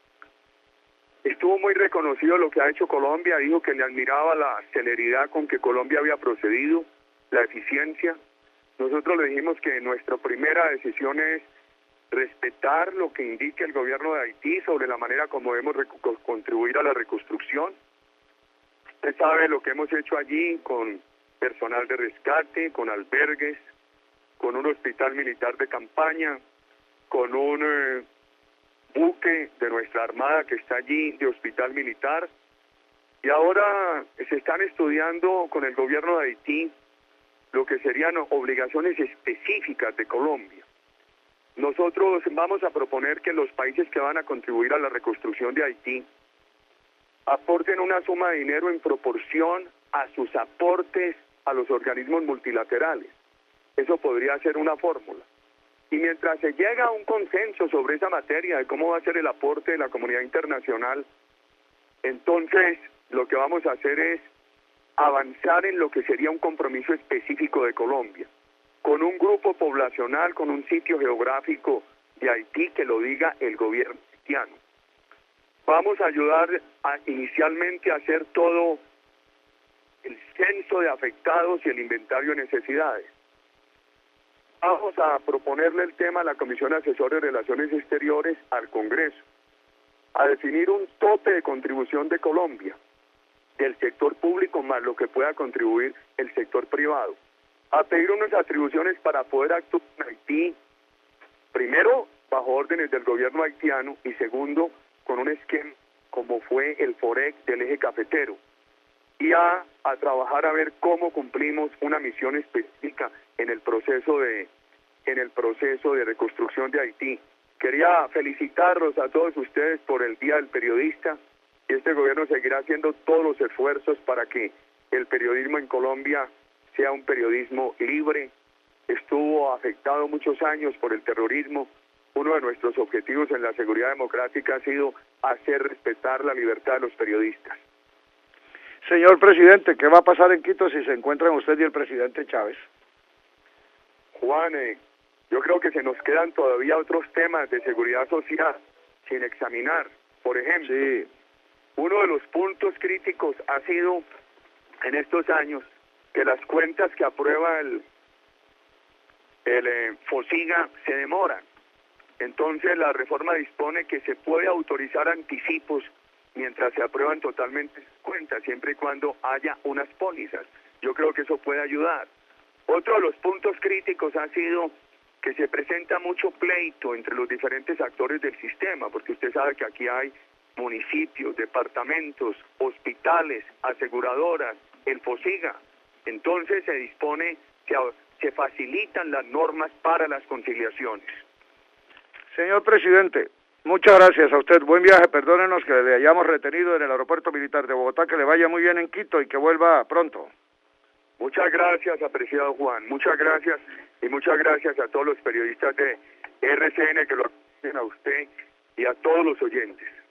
Estuvo muy reconocido lo que ha hecho Colombia, dijo que le admiraba la celeridad con que Colombia había procedido, la eficiencia. Nosotros le dijimos que nuestra primera decisión es respetar lo que indique el gobierno de Haití sobre la manera como debemos contribuir a la reconstrucción. Usted sabe lo que hemos hecho allí con personal de rescate, con albergues, con un hospital militar de campaña, con un eh, buque de nuestra armada que está allí de hospital militar. Y ahora se están estudiando con el gobierno de Haití lo que serían obligaciones específicas de Colombia. Nosotros vamos a proponer que los países que van a contribuir a la reconstrucción de Haití aporten una suma de dinero en proporción a sus aportes a los organismos multilaterales. Eso podría ser una fórmula. Y mientras se llega a un consenso sobre esa materia de cómo va a ser el aporte de la comunidad internacional, entonces lo que vamos a hacer es avanzar en lo que sería un compromiso específico de Colombia, con un grupo poblacional, con un sitio geográfico de Haití que lo diga el gobierno haitiano. Vamos a ayudar a, inicialmente a hacer todo el censo de afectados y el inventario de necesidades. Vamos a proponerle el tema a la Comisión Asesora de Relaciones Exteriores al Congreso, a definir un tope de contribución de Colombia, del sector público más lo que pueda contribuir el sector privado, a pedir unas atribuciones para poder actuar en Haití, primero bajo órdenes del gobierno haitiano y segundo con un esquema como fue el FOREC del eje cafetero. y a, a trabajar a ver cómo cumplimos una misión específica en el proceso de en el proceso de reconstrucción de Haití. Quería felicitarlos a todos ustedes por el Día del Periodista. Este gobierno seguirá haciendo todos los esfuerzos para que el periodismo en Colombia sea un periodismo libre. Estuvo afectado muchos años por el terrorismo. Uno de nuestros objetivos en la seguridad democrática ha sido hacer respetar la libertad de los periodistas. Señor presidente, ¿qué va a pasar en Quito si se encuentran usted y el presidente Chávez? Juan, eh, yo creo que se nos quedan todavía otros temas de seguridad social sin examinar. Por ejemplo, sí. Uno de los puntos críticos ha sido en estos años que las cuentas que aprueba el, el eh, FOSIGA se demoran. Entonces la reforma dispone que se puede autorizar anticipos mientras se aprueban totalmente cuentas, siempre y cuando haya unas pólizas. Yo creo que eso puede ayudar. Otro de los puntos críticos ha sido que se presenta mucho pleito entre los diferentes actores del sistema, porque usted sabe que aquí hay municipios, departamentos, hospitales, aseguradoras, el FOSIGA. Entonces se dispone que se facilitan las normas para las conciliaciones. Señor presidente, muchas gracias a usted. Buen viaje, perdónenos que le hayamos retenido en el aeropuerto militar de Bogotá, que le vaya muy bien en Quito y que vuelva pronto. Muchas gracias, apreciado Juan, muchas gracias y muchas gracias a todos los periodistas de R C N que lo hacen a usted y a todos los oyentes.